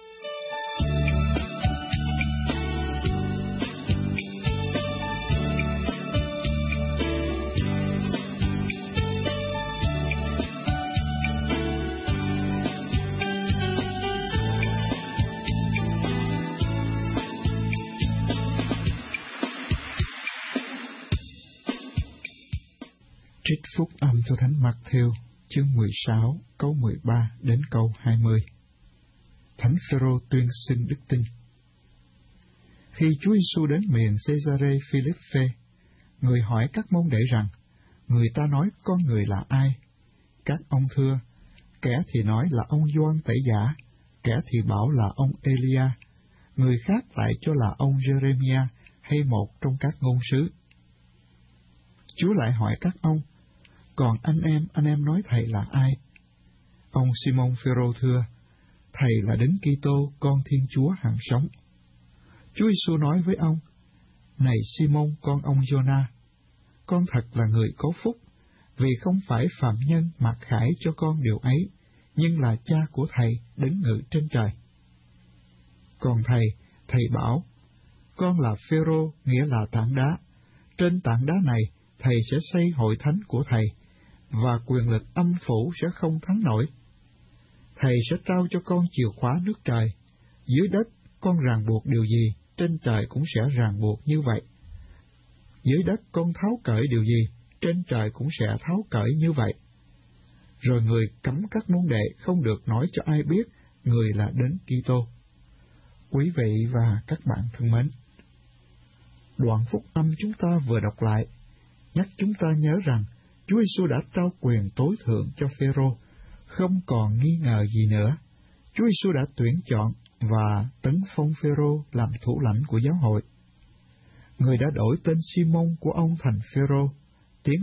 [SPEAKER 4] Trích phúc âm theo Thánh Mác-thêu, chương 16, câu 13 đến câu 20. Thánh Phêrô tuyên xưng đức tin. Khi Chúa Giêsu đến miền Cesarea Philippe, người hỏi các môn đệ rằng, người ta nói con người là ai? Các ông thưa, kẻ thì nói là ông Gioan Tẩy Giả, kẻ thì bảo là ông Elia, người khác lại cho là ông Jeremia hay một trong các ngôn sứ. Chúa lại hỏi các ông, còn anh em nói thầy là ai? Ông Simon Phêrô thưa, thầy là Đấng Kitô, con Thiên Chúa hằng sống. Chúa Giêsu nói với ông, này Simon con ông Giô-na, con thật là người có phúc, vì không phải phàm nhân mặc khải cho con điều ấy, nhưng là Cha của thầy đứng ngự trên trời. Còn thầy bảo, con là Phêrô, nghĩa là tảng đá. Trên tảng đá này, thầy sẽ xây hội thánh của thầy, và quyền lực âm phủ sẽ không thắng nổi. Thầy sẽ trao cho con chìa khóa nước trời, dưới đất con ràng buộc điều gì, trên trời cũng sẽ ràng buộc như vậy. Dưới đất con tháo cởi điều gì, trên trời cũng sẽ tháo cởi như vậy. Rồi người cấm các môn đệ không được nói cho ai biết người là Đấng Kitô. Quý vị và các bạn thân mến, đoạn phúc âm chúng ta vừa đọc lại nhắc chúng ta nhớ rằng Chúa Giêsu đã trao quyền tối thượng cho Phêrô, không còn nghi ngờ gì nữa. Chúa Giêsu đã tuyển chọn và tấn phong Phêrô làm thủ lãnh của giáo hội. Người đã đổi tên Simon của ông thành Phêrô, tiếng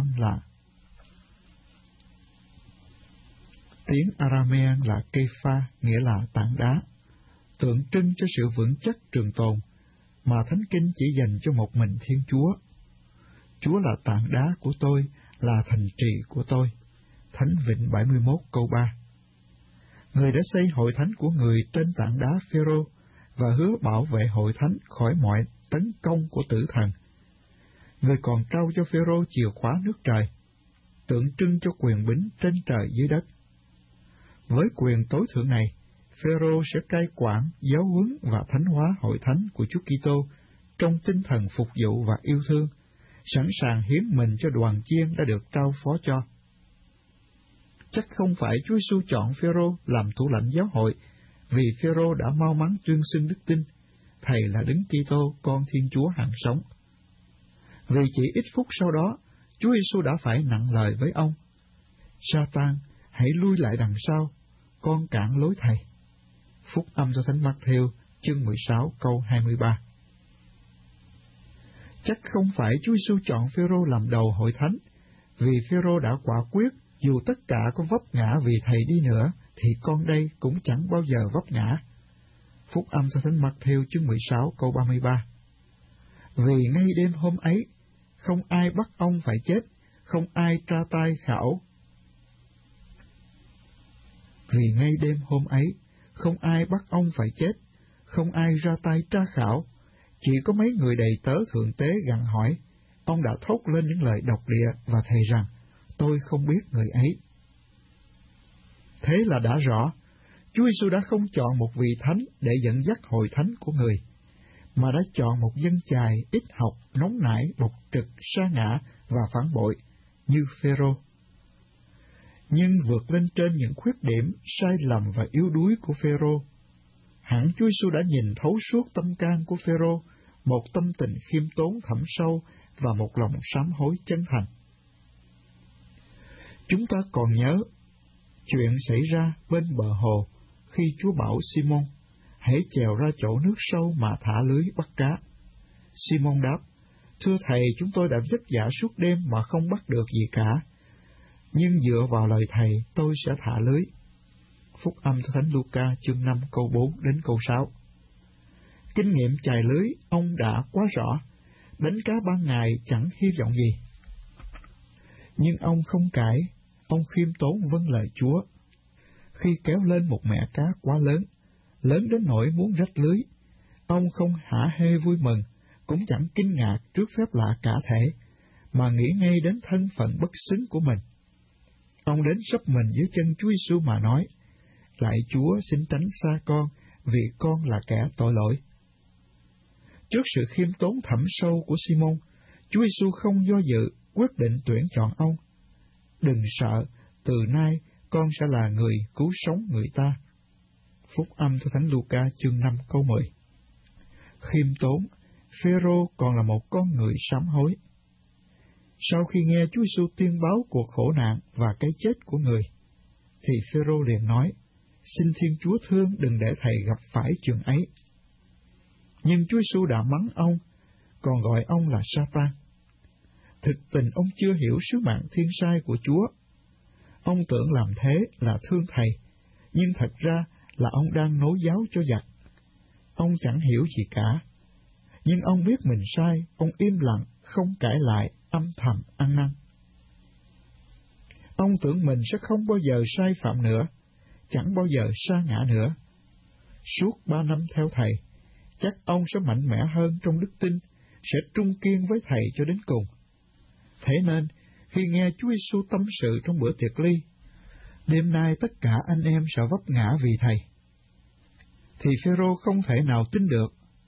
[SPEAKER 4] Aramean là Kê-pha, nghĩa là tảng đá, tượng trưng cho sự vững chắc trường tồn mà Thánh Kinh chỉ dành cho một mình Thiên Chúa. Chúa là tảng đá của tôi, là thành trì của tôi. Thánh Vịnh 71 câu 3. Người đã xây hội thánh của người trên tảng đá Phêrô và hứa bảo vệ hội thánh khỏi mọi tấn công của tử thần. Người còn trao cho Phêrô chìa khóa nước trời, tượng trưng cho quyền bính trên trời dưới đất. Với quyền tối thượng này, Phêrô sẽ cai quản, giáo huấn và thánh hóa hội thánh của Chúa Kitô trong tinh thần phục vụ và yêu thương, sẵn sàng hiến mình cho đoàn chiên đã được trao phó cho. Chắc không phải Chúa Giêsu chọn Phêrô làm thủ lãnh giáo hội vì Phêrô đã mau mắn tuyên xưng đức tin, Thầy là Đấng Kitô, con Thiên Chúa hằng sống. Vì chỉ ít phút sau đó, Chúa Giêsu đã phải nặng lời với ông: Sa-tan, hãy lui lại đằng sau, con cản lối Thầy. Phúc âm cho Thánh Mác-thêu, chương 16 câu 23. Chắc không phải Chúa Giêsu chọn Phêrô làm đầu hội thánh, vì Phêrô đã quả quyết dù tất cả có vấp ngã vì Thầy đi nữa, thì con đây cũng chẳng bao giờ vấp ngã. Phúc âm cho Thánh Mác-thêu, chương 16 câu 33. Vì ngay đêm hôm ấy, không ai bắt ông phải chết, không ai tra tay khảo. Vì ngay đêm hôm ấy, không ai bắt ông phải chết, không ai ra tay tra khảo, chỉ có mấy người đầy tớ thượng tế gặng hỏi. Ông đã thốt lên những lời độc địa và thề rằng: tôi không biết người ấy. Thế là đã rõ, Chúa Giêsu đã không chọn một vị thánh để dẫn dắt hội thánh của người, mà đã chọn một dân chài ít học, nóng nảy, bộc trực, sa ngã và phản bội như Phêrô. Nhưng vượt lên trên những khuyết điểm, sai lầm và yếu đuối của Phêrô, hẳn Chúa Giêsu đã nhìn thấu suốt tâm can của Phêrô, một tâm tình khiêm tốn thẳm sâu và một lòng sám hối chân thành. Chúng ta còn nhớ chuyện xảy ra bên bờ hồ khi Chúa bảo Simon: hãy chèo ra chỗ nước sâu mà thả lưới bắt cá. Simon đáp: thưa Thầy, chúng tôi đã vất vả suốt đêm mà không bắt được gì cả, nhưng dựa vào lời Thầy tôi sẽ thả lưới. Phúc âm cho Thánh Luca, chương 5 câu 4 đến câu 6. Kinh nghiệm chài lưới ông đã quá rõ, đánh cá ban ngày chẳng hy vọng gì. Nhưng ông không cãi, ông khiêm tốn vâng lời Chúa. Khi kéo lên một mẻ cá quá lớn, lớn đến nỗi muốn rách lưới, ông không hả hê vui mừng, cũng chẳng kinh ngạc trước phép lạ cả thể, mà nghĩ ngay đến thân phận bất xứng của mình. Ông đến sấp mình dưới chân Chúa Giêsu mà nói: lạy Chúa, xin tránh xa con, vì con là kẻ tội lỗi. Trước sự khiêm tốn thẳm sâu của Simon, Chúa Giêsu không do dự, quyết định tuyển chọn ông. Đừng sợ, từ nay con sẽ là người cứu sống người ta. Phúc âm cho Thánh Luca, chương 5 câu 10. Khiêm tốn, Phêrô còn là một con người sám hối. Sau khi nghe Chúa Giêsu tuyên báo cuộc khổ nạn và cái chết của người, thì Phêrô liền nói: xin Thiên Chúa thương đừng để Thầy gặp phải chuyện ấy. Nhưng Chúa Giêsu đã mắng ông, còn gọi ông là Sa-tan. Thực tình ông chưa hiểu sứ mạng thiên sai của Chúa. Ông tưởng làm thế là thương Thầy, nhưng thật ra là ông đang nối giáo cho giặc. Ông chẳng hiểu gì cả. Nhưng ông biết mình sai, ông im lặng, không cãi lại, âm thầm ăn năn. Ông tưởng mình sẽ không bao giờ sai phạm nữa, chẳng bao giờ sa ngã nữa. Suốt 3 năm theo Thầy, chắc ông sẽ mạnh mẽ hơn trong đức tin, sẽ trung kiên với Thầy cho đến cùng. Thế nên, khi nghe Chúa Giêsu tâm sự trong bữa tiệc ly, đêm nay tất cả anh em sẽ vấp ngã vì Thầy, thì Phêrô không thể nào tin được.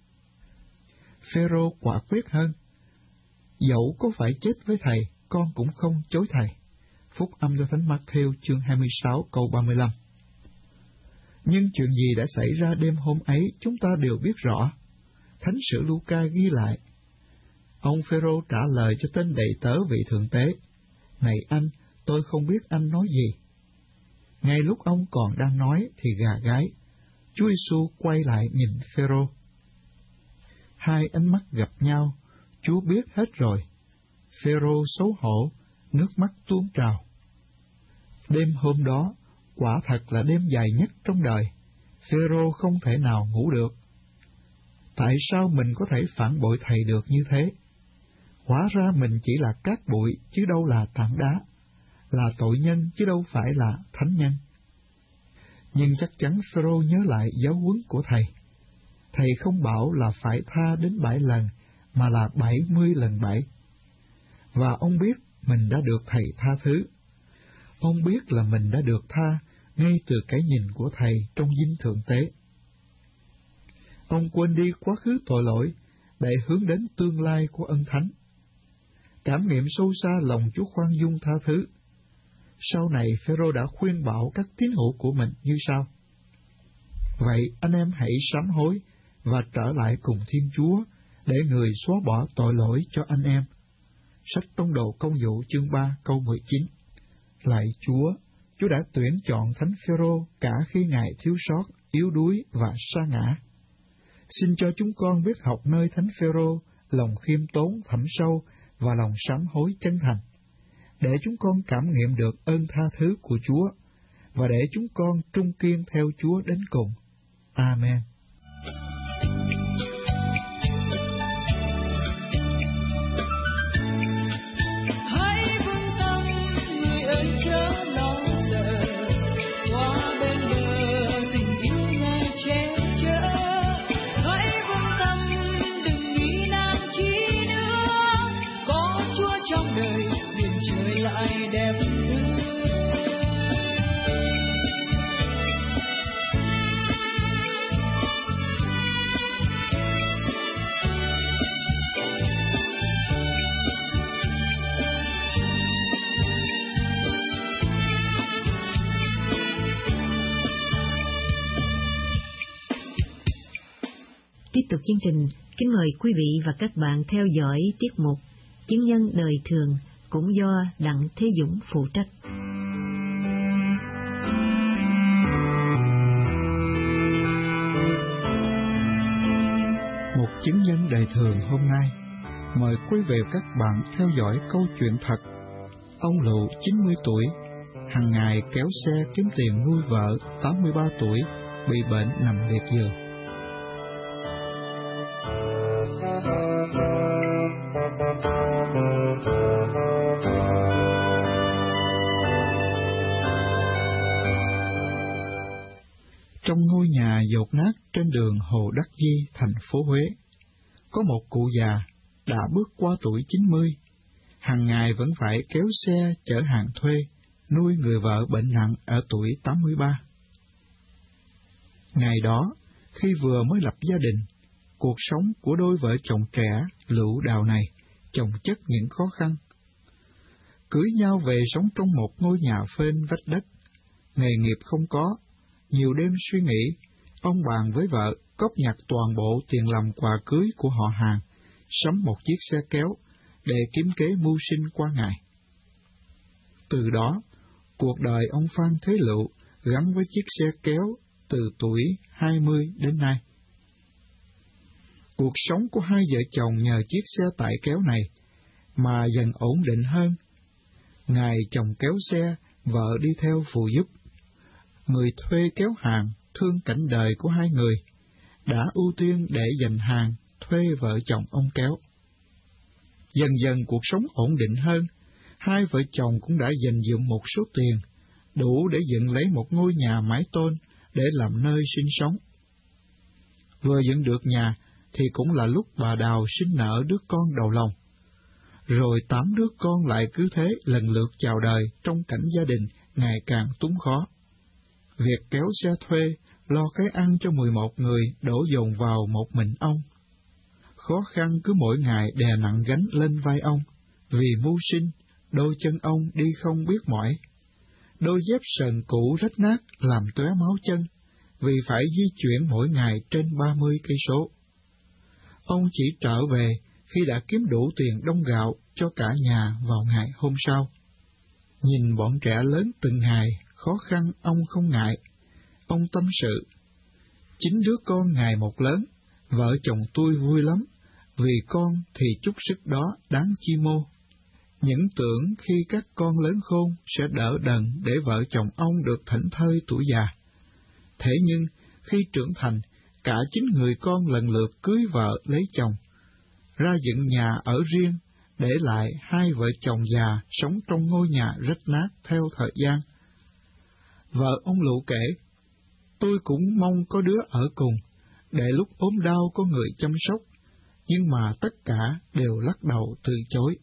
[SPEAKER 4] Phêrô quả quyết hơn: dẫu có phải chết với thầy, con cũng không chối thầy. Phúc âm do Thánh Mác-thêu chương 26 câu 35. Nhưng chuyện gì đã xảy ra đêm hôm ấy chúng ta đều biết rõ. Thánh sử Luca ghi lại: ông Phêrô trả lời cho tên đầy tớ vị thượng tế: này anh, tôi không biết anh nói gì. Ngay lúc ông còn đang nói thì gà gáy, Chúa Giêsu quay lại nhìn Phêrô. Hai ánh mắt gặp nhau, Chúa biết hết rồi. Phêrô xấu hổ, nước mắt tuôn trào. Đêm hôm đó quả thật là đêm dài nhất trong đời. Phêrô không thể nào ngủ được. Tại sao mình có thể phản bội thầy được như thế? Hóa ra mình chỉ là cát bụi chứ đâu là tảng đá, là tội nhân chứ đâu phải là thánh nhân. Nhưng chắc chắn Phêrô nhớ lại giáo huấn của thầy. Thầy không bảo là phải tha đến 7 lần, mà là 70 lần 7. Và ông biết mình đã được thầy tha thứ. Ông biết là mình đã được tha ngay từ cái nhìn của thầy trong dinh thượng tế. Ông quên đi quá khứ tội lỗi để hướng đến tương lai của ân thánh. Cảm nghiệm sâu xa lòng Chúa khoan dung tha thứ. Sau này Phêrô đã khuyên bảo các tín hữu của mình như sau: vậy anh em hãy sám hối và trở lại cùng Thiên Chúa để Người xóa bỏ tội lỗi cho anh em. Sách Tông đồ Công vụ chương 3 câu 19. Lạy Chúa, Chúa đã tuyển chọn Thánh Phêrô cả khi Ngài thiếu sót, yếu đuối và sa ngã. Xin cho chúng con biết học nơi Thánh Phêrô lòng khiêm tốn thẳm sâu và lòng sám hối chân thành, để chúng con cảm nghiệm được ơn tha thứ của Chúa, và để chúng con trung kiên theo Chúa đến cùng. Amen.
[SPEAKER 5] Hãy vững tâm, người ơi chớ lo sợ, qua bên bờ tình yêu Ngài che chở. Hãy vững tâm, đừng nghĩ nan chi nữa, có Chúa trong đời, biển trời lại đẹp tươi.
[SPEAKER 1] Tiếp tục chương trình, kính mời quý vị và các bạn theo dõi tiết mục Chứng nhân đời thường cũng do Đặng Thế Dũng phụ trách.
[SPEAKER 4] Một chứng nhân đời thường hôm nay, mời quý vị và các bạn theo dõi câu chuyện thật. Ông Lụ 90 tuổi, hàng ngày kéo xe kiếm tiền nuôi vợ 83 tuổi, bị bệnh nằm liệt giường. Trong ngôi nhà dột nát trên đường Hồ Đắc Di, thành phố Huế, có một cụ già đã bước qua tuổi 90, hàng ngày vẫn phải kéo xe chở hàng thuê, nuôi người vợ bệnh nặng ở tuổi 83. Ngày đó, khi vừa mới lập gia đình, cuộc sống của đôi vợ chồng trẻ Lựu Đào này chồng chất những khó khăn. Cưới nhau về sống trong một ngôi nhà phên vách đất, nghề nghiệp không có, nhiều đêm suy nghĩ, ông bàn với vợ cóp nhặt toàn bộ tiền làm quà cưới của họ hàng, sắm một chiếc xe kéo để kiếm kế mưu sinh qua ngày. Từ đó, cuộc đời ông Phan Thế Lựu gắn với chiếc xe kéo từ tuổi 20 đến nay. Cuộc sống của hai vợ chồng nhờ chiếc xe tải kéo này mà dần ổn định hơn. Ngày chồng kéo xe, vợ đi theo phụ giúp. Người thuê kéo hàng thương cảnh đời của hai người, đã ưu tiên để dành hàng thuê vợ chồng ông kéo. Dần dần cuộc sống ổn định hơn, hai vợ chồng cũng đã dành dụm một số tiền, đủ để dựng lấy một ngôi nhà mái tôn để làm nơi sinh sống. Vừa dựng được nhà thì cũng là lúc bà Đào sinh nở đứa con đầu lòng. Rồi 8 đứa con lại cứ thế lần lượt chào đời trong cảnh gia đình ngày càng túng khó. Việc kéo xe thuê lo cái ăn cho 11 người đổ dồn vào một mình ông. Khó khăn cứ mỗi ngày đè nặng gánh lên vai ông, vì mưu sinh, đôi chân ông đi không biết mỏi. Đôi dép sờn cũ rách nát làm tóe máu chân, vì phải di chuyển mỗi ngày trên 30 cây số. Ông chỉ trở về khi đã kiếm đủ tiền đong gạo cho cả nhà vào ngày hôm sau. Nhìn bọn trẻ lớn từng ngày, khó khăn ông không ngại. Ông tâm sự, 9 đứa con ngày một lớn, vợ chồng tôi vui lắm, vì con thì chút sức đó đáng chi mô. Những tưởng khi các con lớn khôn sẽ đỡ đần để vợ chồng ông được thảnh thơi tuổi già. Thế nhưng, khi trưởng thành, cả 9 người con lần lượt cưới vợ lấy chồng, ra dựng nhà ở riêng, để lại 2 vợ chồng già sống trong ngôi nhà rách nát theo thời gian. Vợ ông Lụ kể, tôi cũng mong có đứa ở cùng, để lúc ốm đau có người chăm sóc, nhưng mà tất cả đều lắc đầu từ chối.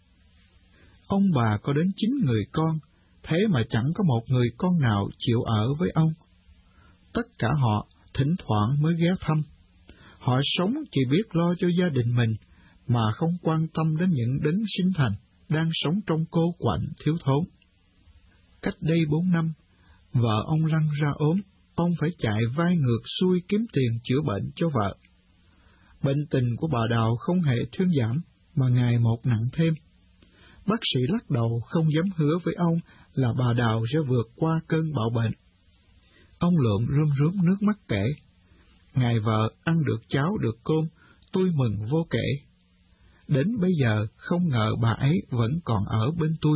[SPEAKER 4] Ông bà có đến 9 người con, thế mà chẳng có một người con nào chịu ở với ông. Tất cả họ thỉnh thoảng mới ghé thăm. Họ sống chỉ biết lo cho gia đình mình, mà không quan tâm đến những đấng sinh thành, đang sống trong cô quạnh thiếu thốn. Cách đây 4 năm, vợ ông lăn ra ốm, ông phải chạy vai ngược xuôi kiếm tiền chữa bệnh cho vợ. Bệnh tình của bà Đào không hề thuyên giảm, mà ngày một nặng thêm. Bác sĩ lắc đầu không dám hứa với ông là bà Đào sẽ vượt qua cơn bạo bệnh. Ông Lượm rơm rớm nước mắt kể, ngày vợ ăn được cháo được cơm, tôi mừng vô kể. Đến bây giờ không ngờ bà ấy vẫn còn ở bên tôi.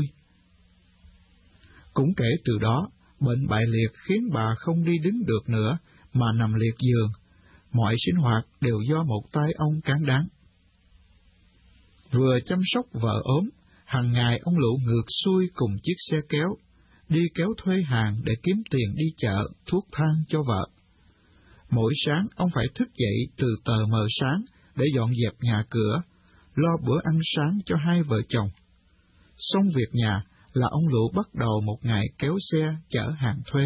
[SPEAKER 4] Cũng kể từ đó, bệnh bại liệt khiến bà không đi đứng được nữa, mà nằm liệt giường. Mọi sinh hoạt đều do một tay ông cán đáng. Vừa chăm sóc vợ ốm, hàng ngày ông Lụ ngược xuôi cùng chiếc xe kéo, đi kéo thuê hàng để kiếm tiền đi chợ, thuốc thang cho vợ. Mỗi sáng ông phải thức dậy từ tờ mờ sáng để dọn dẹp nhà cửa, lo bữa ăn sáng cho 2 vợ chồng. Xong việc nhà là ông Lụ bắt đầu một ngày kéo xe chở hàng thuê.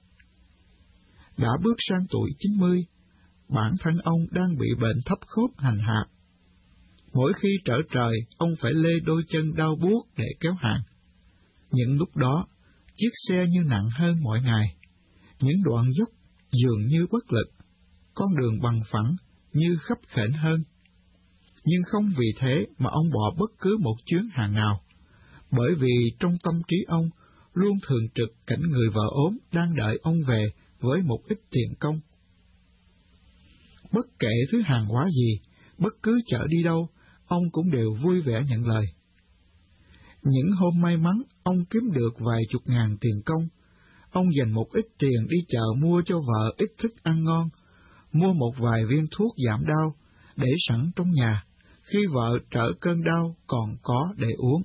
[SPEAKER 4] Đã bước sang tuổi 90, bản thân ông đang bị bệnh thấp khớp hành hạ. Mỗi khi trở trời, ông phải lê đôi chân đau buốt để kéo hàng. Những lúc đó, chiếc xe như nặng hơn mọi ngày. Những đoạn dốc dường như bất lực, con đường bằng phẳng như khấp khểnh hơn. Nhưng không vì thế mà ông bỏ bất cứ một chuyến hàng nào, bởi vì trong tâm trí ông luôn thường trực cảnh người vợ ốm đang đợi ông về với một ít tiền công. Bất kể thứ hàng hóa gì, bất cứ chợ đi đâu, ông cũng đều vui vẻ nhận lời. Những hôm may mắn, ông kiếm được vài chục ngàn tiền công. Ông dành một ít tiền đi chợ mua cho vợ ít thức ăn ngon, mua một vài viên thuốc giảm đau, để sẵn trong nhà, khi vợ trở cơn đau còn có để uống.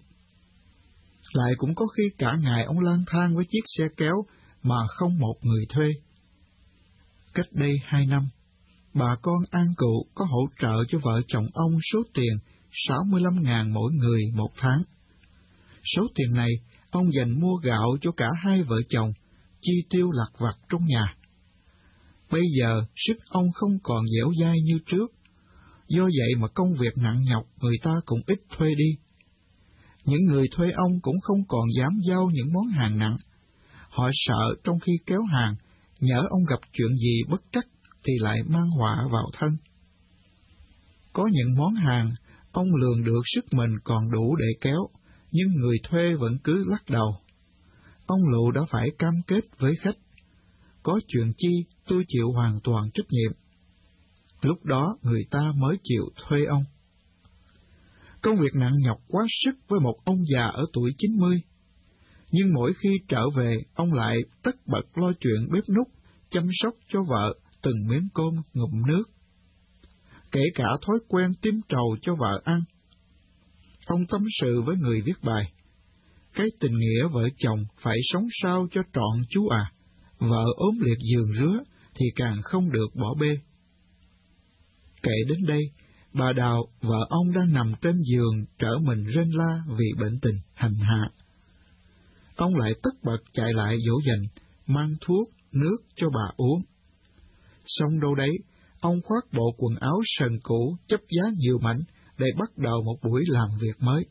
[SPEAKER 4] Lại cũng có khi cả ngày ông lang thang với chiếc xe kéo mà không một người thuê. Cách đây 2 năm, bà con An Cụ có hỗ trợ cho vợ chồng ông số tiền 65.000 mỗi người một tháng. Số tiền này, ông dành mua gạo cho cả 2 vợ chồng, chi tiêu lặt vặt trong nhà. Bây giờ, sức ông không còn dẻo dai như trước. Do vậy mà công việc nặng nhọc người ta cũng ít thuê đi. Những người thuê ông cũng không còn dám giao những món hàng nặng. Họ sợ trong khi kéo hàng, nhỡ ông gặp chuyện gì bất trắc thì lại mang họa vào thân. Có những món hàng, ông lường được sức mình còn đủ để kéo, nhưng người thuê vẫn cứ lắc đầu. Ông Lụ đã phải cam kết với khách. Có chuyện chi tôi chịu hoàn toàn trách nhiệm. Lúc đó người ta mới chịu thuê ông. Công việc nặng nhọc quá sức với một ông già ở tuổi 90. Nhưng mỗi khi trở về, ông lại tất bật lo chuyện bếp núc, chăm sóc cho vợ từng miếng cơm ngụm nước. Kể cả thói quen tiêm trầu cho vợ ăn. Ông tâm sự với người viết bài, cái tình nghĩa vợ chồng phải sống sao cho trọn chú à, vợ ốm liệt giường rứa thì càng không được bỏ bê. Kể đến đây, bà Đào, vợ ông đang nằm trên giường trở mình rên la vì bệnh tình hành hạ. Ông lại tất bật chạy lại dỗ dành, mang thuốc, nước cho bà uống. Xong đâu đấy, ông khoác bộ quần áo sần cũ chấp giá nhiều mảnh để bắt đầu một buổi làm việc mới.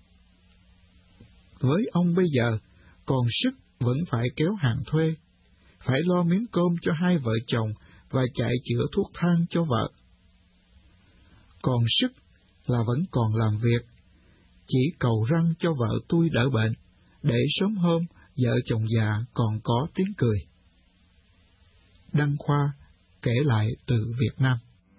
[SPEAKER 4] Với ông bây giờ, còn sức vẫn phải kéo hàng thuê, phải lo miếng cơm cho hai vợ chồng và chạy chữa thuốc thang cho vợ. Còn sức là vẫn còn làm việc, chỉ cầu răng cho vợ tôi đỡ bệnh, để sớm hôm vợ chồng già còn có tiếng cười. Đăng Khoa kể lại từ Việt Nam.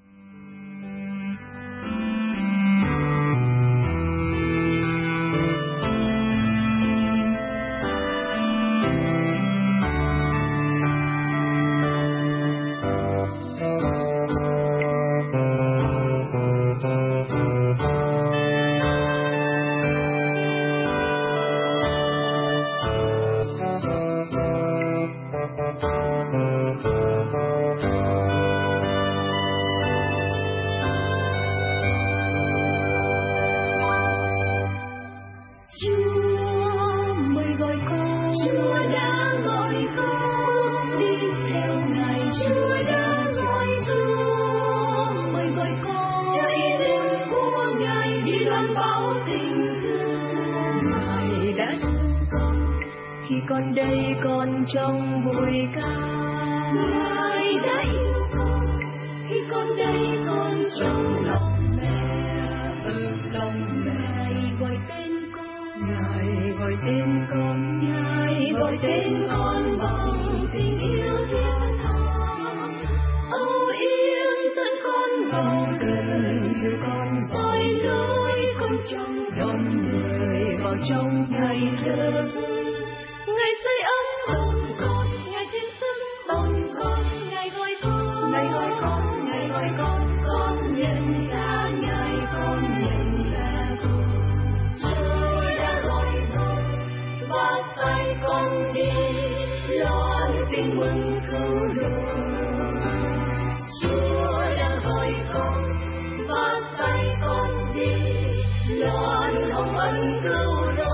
[SPEAKER 5] Con đây con trong bụi ca, Ngài đã yêu con. Khi con đây con trong lòng mẹ, lòng Ngài gọi tên con, Ngài gọi tên con, Ngài gọi tên con bằng tình yêu thiết tha. Âu yếm dẫn con vào gần, chiều con soi lối con trong lòng người vào trong ngày thơ. Ngài xây ấm lòng con, Ngài thêm sức lòng con, Ngài gọi con, Ngài gọi con, Ngài gọi con nhận ra Ngài, con nhận ra con. Chúa đã gọi con, và tay con đi, loan tin mừng cứu độ. Chúa đã gọi con, và tay con đi, loan hồng ân cứu độ.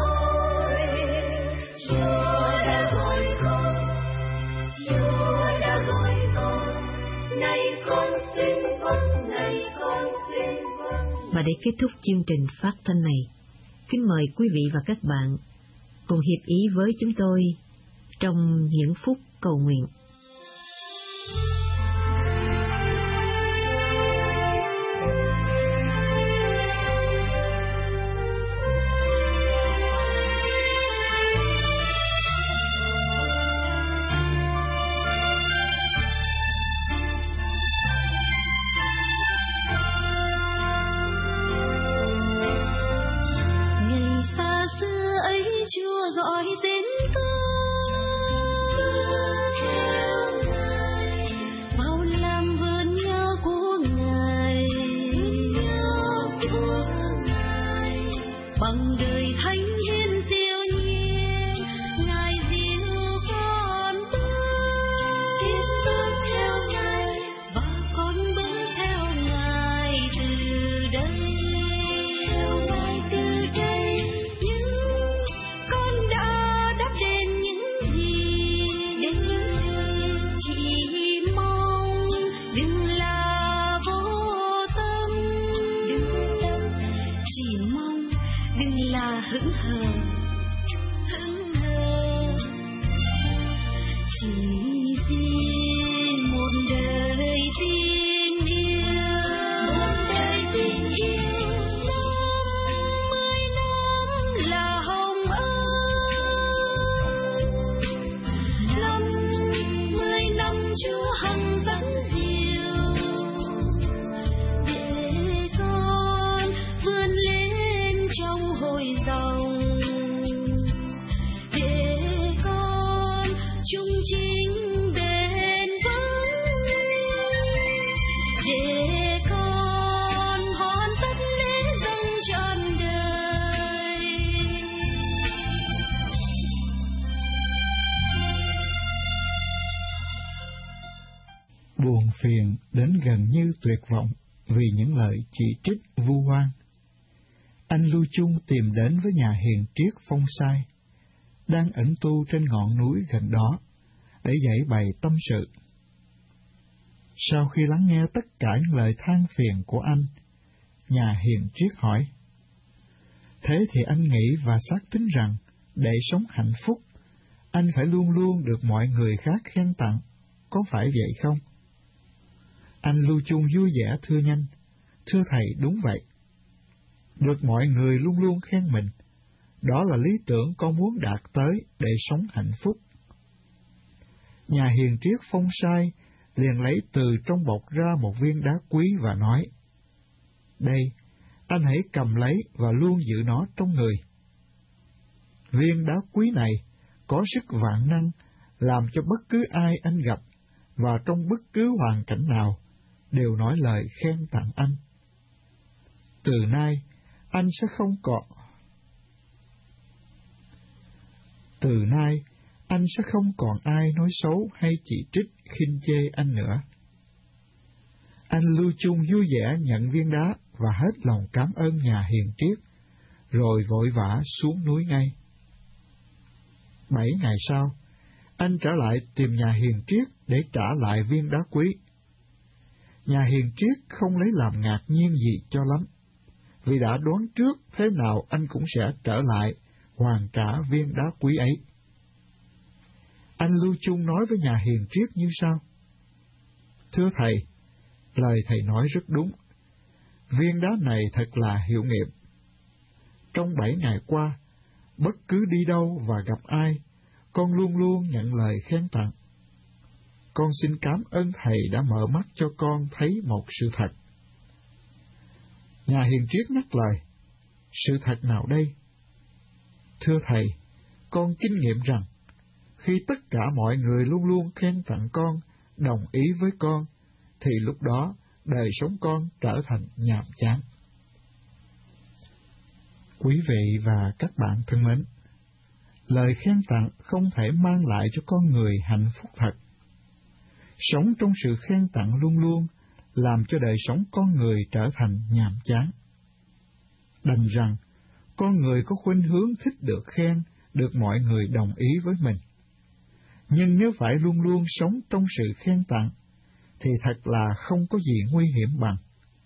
[SPEAKER 1] Và để kết thúc chương trình phát thanh này, kính mời quý vị và các bạn cùng hiệp ý với chúng tôi trong những phút cầu nguyện.
[SPEAKER 5] Gọi tên con vào làm vườn nho của Ngài, bằng đời thánh hiến siêu nhiên Ngài dìu con tiến bước theo Ngài, và con bước theo Ngài từ đây. Hững hờ, chỉ xin một đời tin yêu, một đời tin yêu. 10 năm là hồng ân, 10 năm Chúa hằng dẫn diệu, để con vươn lên trong hồi dòng, để con trung chính bền vững, để con hoàn tất lễ dâng trọn đời.
[SPEAKER 4] Buồn phiền đến gần như tuyệt vọng vì những lời chỉ trích vu oan. Anh Lưu Chung tìm đến với nhà hiền triết Phong Sai, đang ẩn tu trên ngọn núi gần đó, để giải bày tâm sự. Sau khi lắng nghe tất cả những lời than phiền của anh, nhà hiền triết hỏi: thế thì anh nghĩ và xác tín rằng để sống hạnh phúc, anh phải luôn luôn được mọi người khác khen tặng, có phải vậy không? Anh Lưu Chung vui vẻ thưa nhanh: thưa thầy, đúng vậy. Được mọi người luôn luôn khen mình, đó là lý tưởng con muốn đạt tới để sống hạnh phúc. Nhà hiền triết Phong Sai liền lấy từ trong bọc ra một viên đá quý và nói: đây, anh hãy cầm lấy và luôn giữ nó trong người. Viên đá quý này có sức vạn năng, làm cho bất cứ ai anh gặp và trong bất cứ hoàn cảnh nào đều nói lời khen tặng anh. Từ nay, anh sẽ không còn ai nói xấu hay chỉ trích khinh chê anh nữa. Anh Lưu Chung vui vẻ nhận viên đá và hết lòng cảm ơn nhà hiền triết, rồi vội vã xuống núi ngay. 7 ngày sau, anh trở lại tìm nhà hiền triết để trả lại viên đá quý. Nhà hiền triết không lấy làm ngạc nhiên gì cho lắm, vì đã đoán trước thế nào anh cũng sẽ trở lại hoàn trả viên đá quý ấy. Anh Lưu Chung nói với nhà hiền triết như sau: thưa thầy, lời thầy nói rất đúng. Viên đá này thật là hiệu nghiệm. Trong 7 ngày qua, bất cứ đi đâu và gặp ai, con luôn luôn nhận lời khen tặng. Con xin cảm ơn thầy đã mở mắt cho con thấy một sự thật. Nhà hiền triết nhắc lời: sự thật nào đây? Thưa thầy, con kinh nghiệm rằng, khi tất cả mọi người luôn luôn khen tặng con, đồng ý với con, thì lúc đó đời sống con trở thành nhàm chán. Quý vị và các bạn thân mến, lời khen tặng không thể mang lại cho con người hạnh phúc thật. Sống trong sự khen tặng luôn luôn làm cho đời sống con người trở thành nhàm chán. Đành rằng, con người có khuynh hướng thích được khen, được mọi người đồng ý với mình. Nhưng nếu phải luôn luôn sống trong sự khen tặng, thì thật là không có gì nguy hiểm bằng.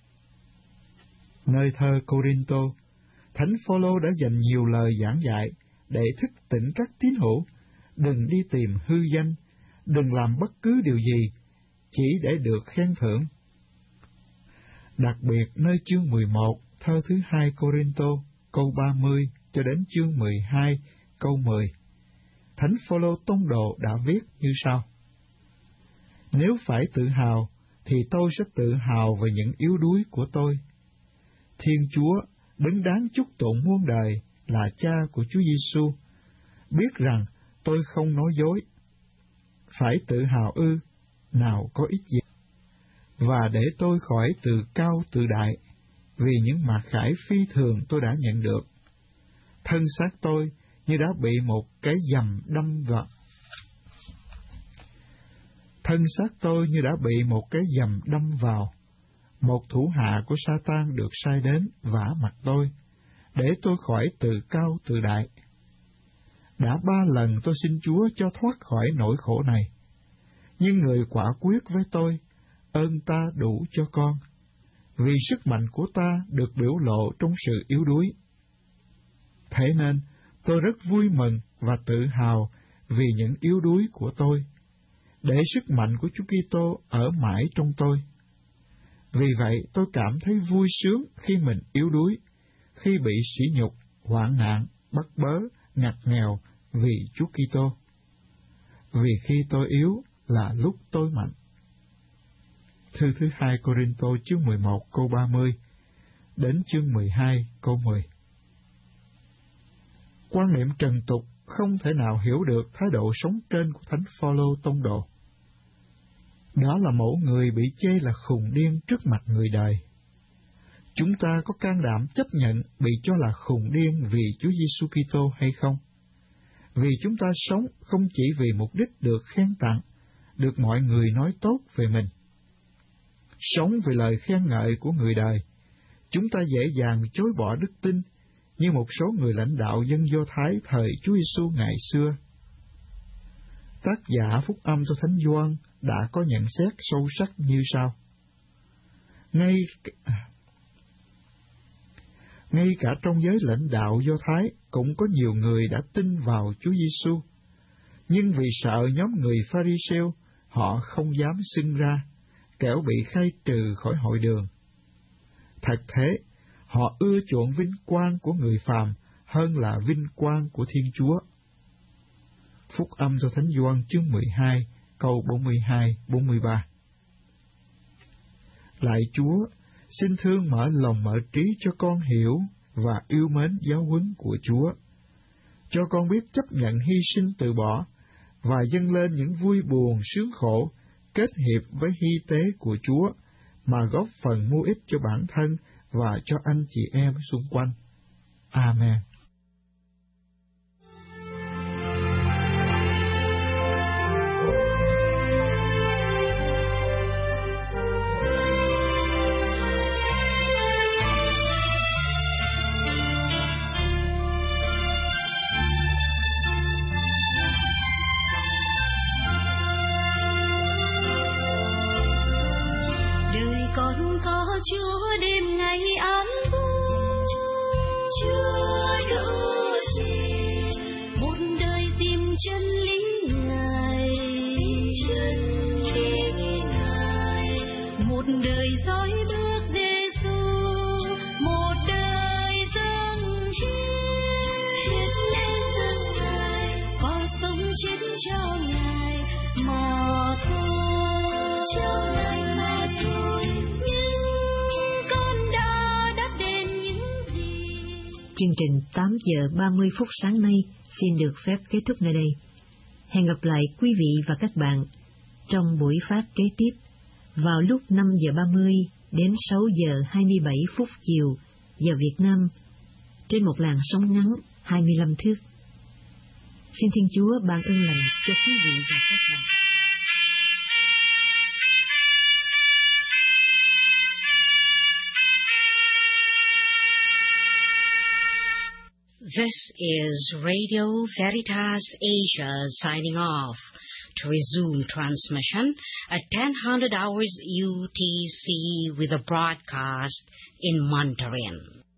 [SPEAKER 4] Nơi thơ Corinto, Thánh Phaolô đã dành nhiều lời giảng dạy để thức tỉnh các tín hữu, đừng đi tìm hư danh, đừng làm bất cứ điều gì, chỉ để được khen thưởng. Đặc biệt nơi chương 11, thơ thứ 2 Corinto, câu 30 cho đến chương 12, câu 10, Thánh Phaolô tông đồ đã viết như sau: nếu phải tự hào, thì tôi sẽ tự hào về những yếu đuối của tôi. Thiên Chúa, đấng đáng chúc tụng muôn đời, là Cha của Chúa Giêsu, biết rằng tôi không nói dối. Phải tự hào ư? Nào có ích gì? Và để tôi khỏi tự cao tự đại, vì những mặc khải phi thường tôi đã nhận được. Thân xác tôi như đã bị một cái dầm đâm vào. Thân xác tôi như đã bị một cái dầm đâm vào. Một thủ hạ của Sa-tan được sai đến vả mặt tôi, để tôi khỏi tự cao tự đại. Đã 3 lần tôi xin Chúa cho thoát khỏi nỗi khổ này, nhưng người quả quyết với tôi: ơn ta đủ cho con, vì sức mạnh của ta được biểu lộ trong sự yếu đuối. Thế nên, tôi rất vui mừng và tự hào vì những yếu đuối của tôi, để sức mạnh của Chúa Kitô ở mãi trong tôi. Vì vậy, tôi cảm thấy vui sướng khi mình yếu đuối, khi bị sỉ nhục, hoạn nạn, bắt bớ, ngặt nghèo vì Chúa Kitô. Vì khi tôi yếu là lúc tôi mạnh. Thư thứ 2 Corinto chương 11 câu 30 đến chương 12 câu 10. Quan niệm trần tục không thể nào hiểu được thái độ sống trên của Thánh Phaolô tông đồ. Đó là mẫu người bị chê là khùng điên trước mặt người đời. Chúng ta có can đảm chấp nhận bị cho là khùng điên vì Chúa Giêsu Kitô hay không? Vì chúng ta sống không chỉ vì mục đích được khen tặng, được mọi người nói tốt về mình. Sống vì lời khen ngợi của người đời, chúng ta dễ dàng chối bỏ đức tin như một số người lãnh đạo dân Do Thái thời Chúa Giêsu ngày xưa. Tác giả Phúc Âm cho Thánh Gioan đã có nhận xét sâu sắc như sau: Ngay cả trong giới lãnh đạo Do Thái cũng có nhiều người đã tin vào Chúa Giêsu, nhưng vì sợ nhóm người Pha-ri-sêu, họ không dám xưng ra, kẻo bị khai trừ khỏi hội đường. Thật thế, họ ưa chuộng vinh quang của người phàm hơn là vinh quang của Thiên Chúa. Phúc Âm cho Thánh Gioan chương 12, câu 42-43. Lạy Chúa, xin thương mở lòng mở trí cho con hiểu và yêu mến giáo huấn của Chúa, cho con biết chấp nhận hy sinh từ bỏ và dâng lên những vui buồn sướng khổ kết hiệp với hy tế của Chúa mà góp phần mua ích cho bản thân và cho anh chị em xung quanh. Amen.
[SPEAKER 5] Chúa đêm ngày an vui, Chúa đỡ gì một đời tìm chân lý Ngài, một đời dõi bước Giêsu, một đời dâng hiến dâng Ngài, có sống chết cho Ngài mà thôi, cho Ngài mà thôi.
[SPEAKER 1] Chương trình 8 giờ 30 phút sáng nay xin được phép kết thúc nơi đây. Hẹn gặp lại quý vị và các bạn trong buổi phát kế tiếp vào lúc 5 giờ 30 đến 6 giờ 27 phút chiều giờ Việt Nam trên một làn sóng ngắn 25 thước. Xin Thiên Chúa ban ơn lành cho quý vị và các bạn.
[SPEAKER 3] This is Radio Veritas Asia signing off. To resume transmission at 10:00 hours UTC with a broadcast in Mandarin.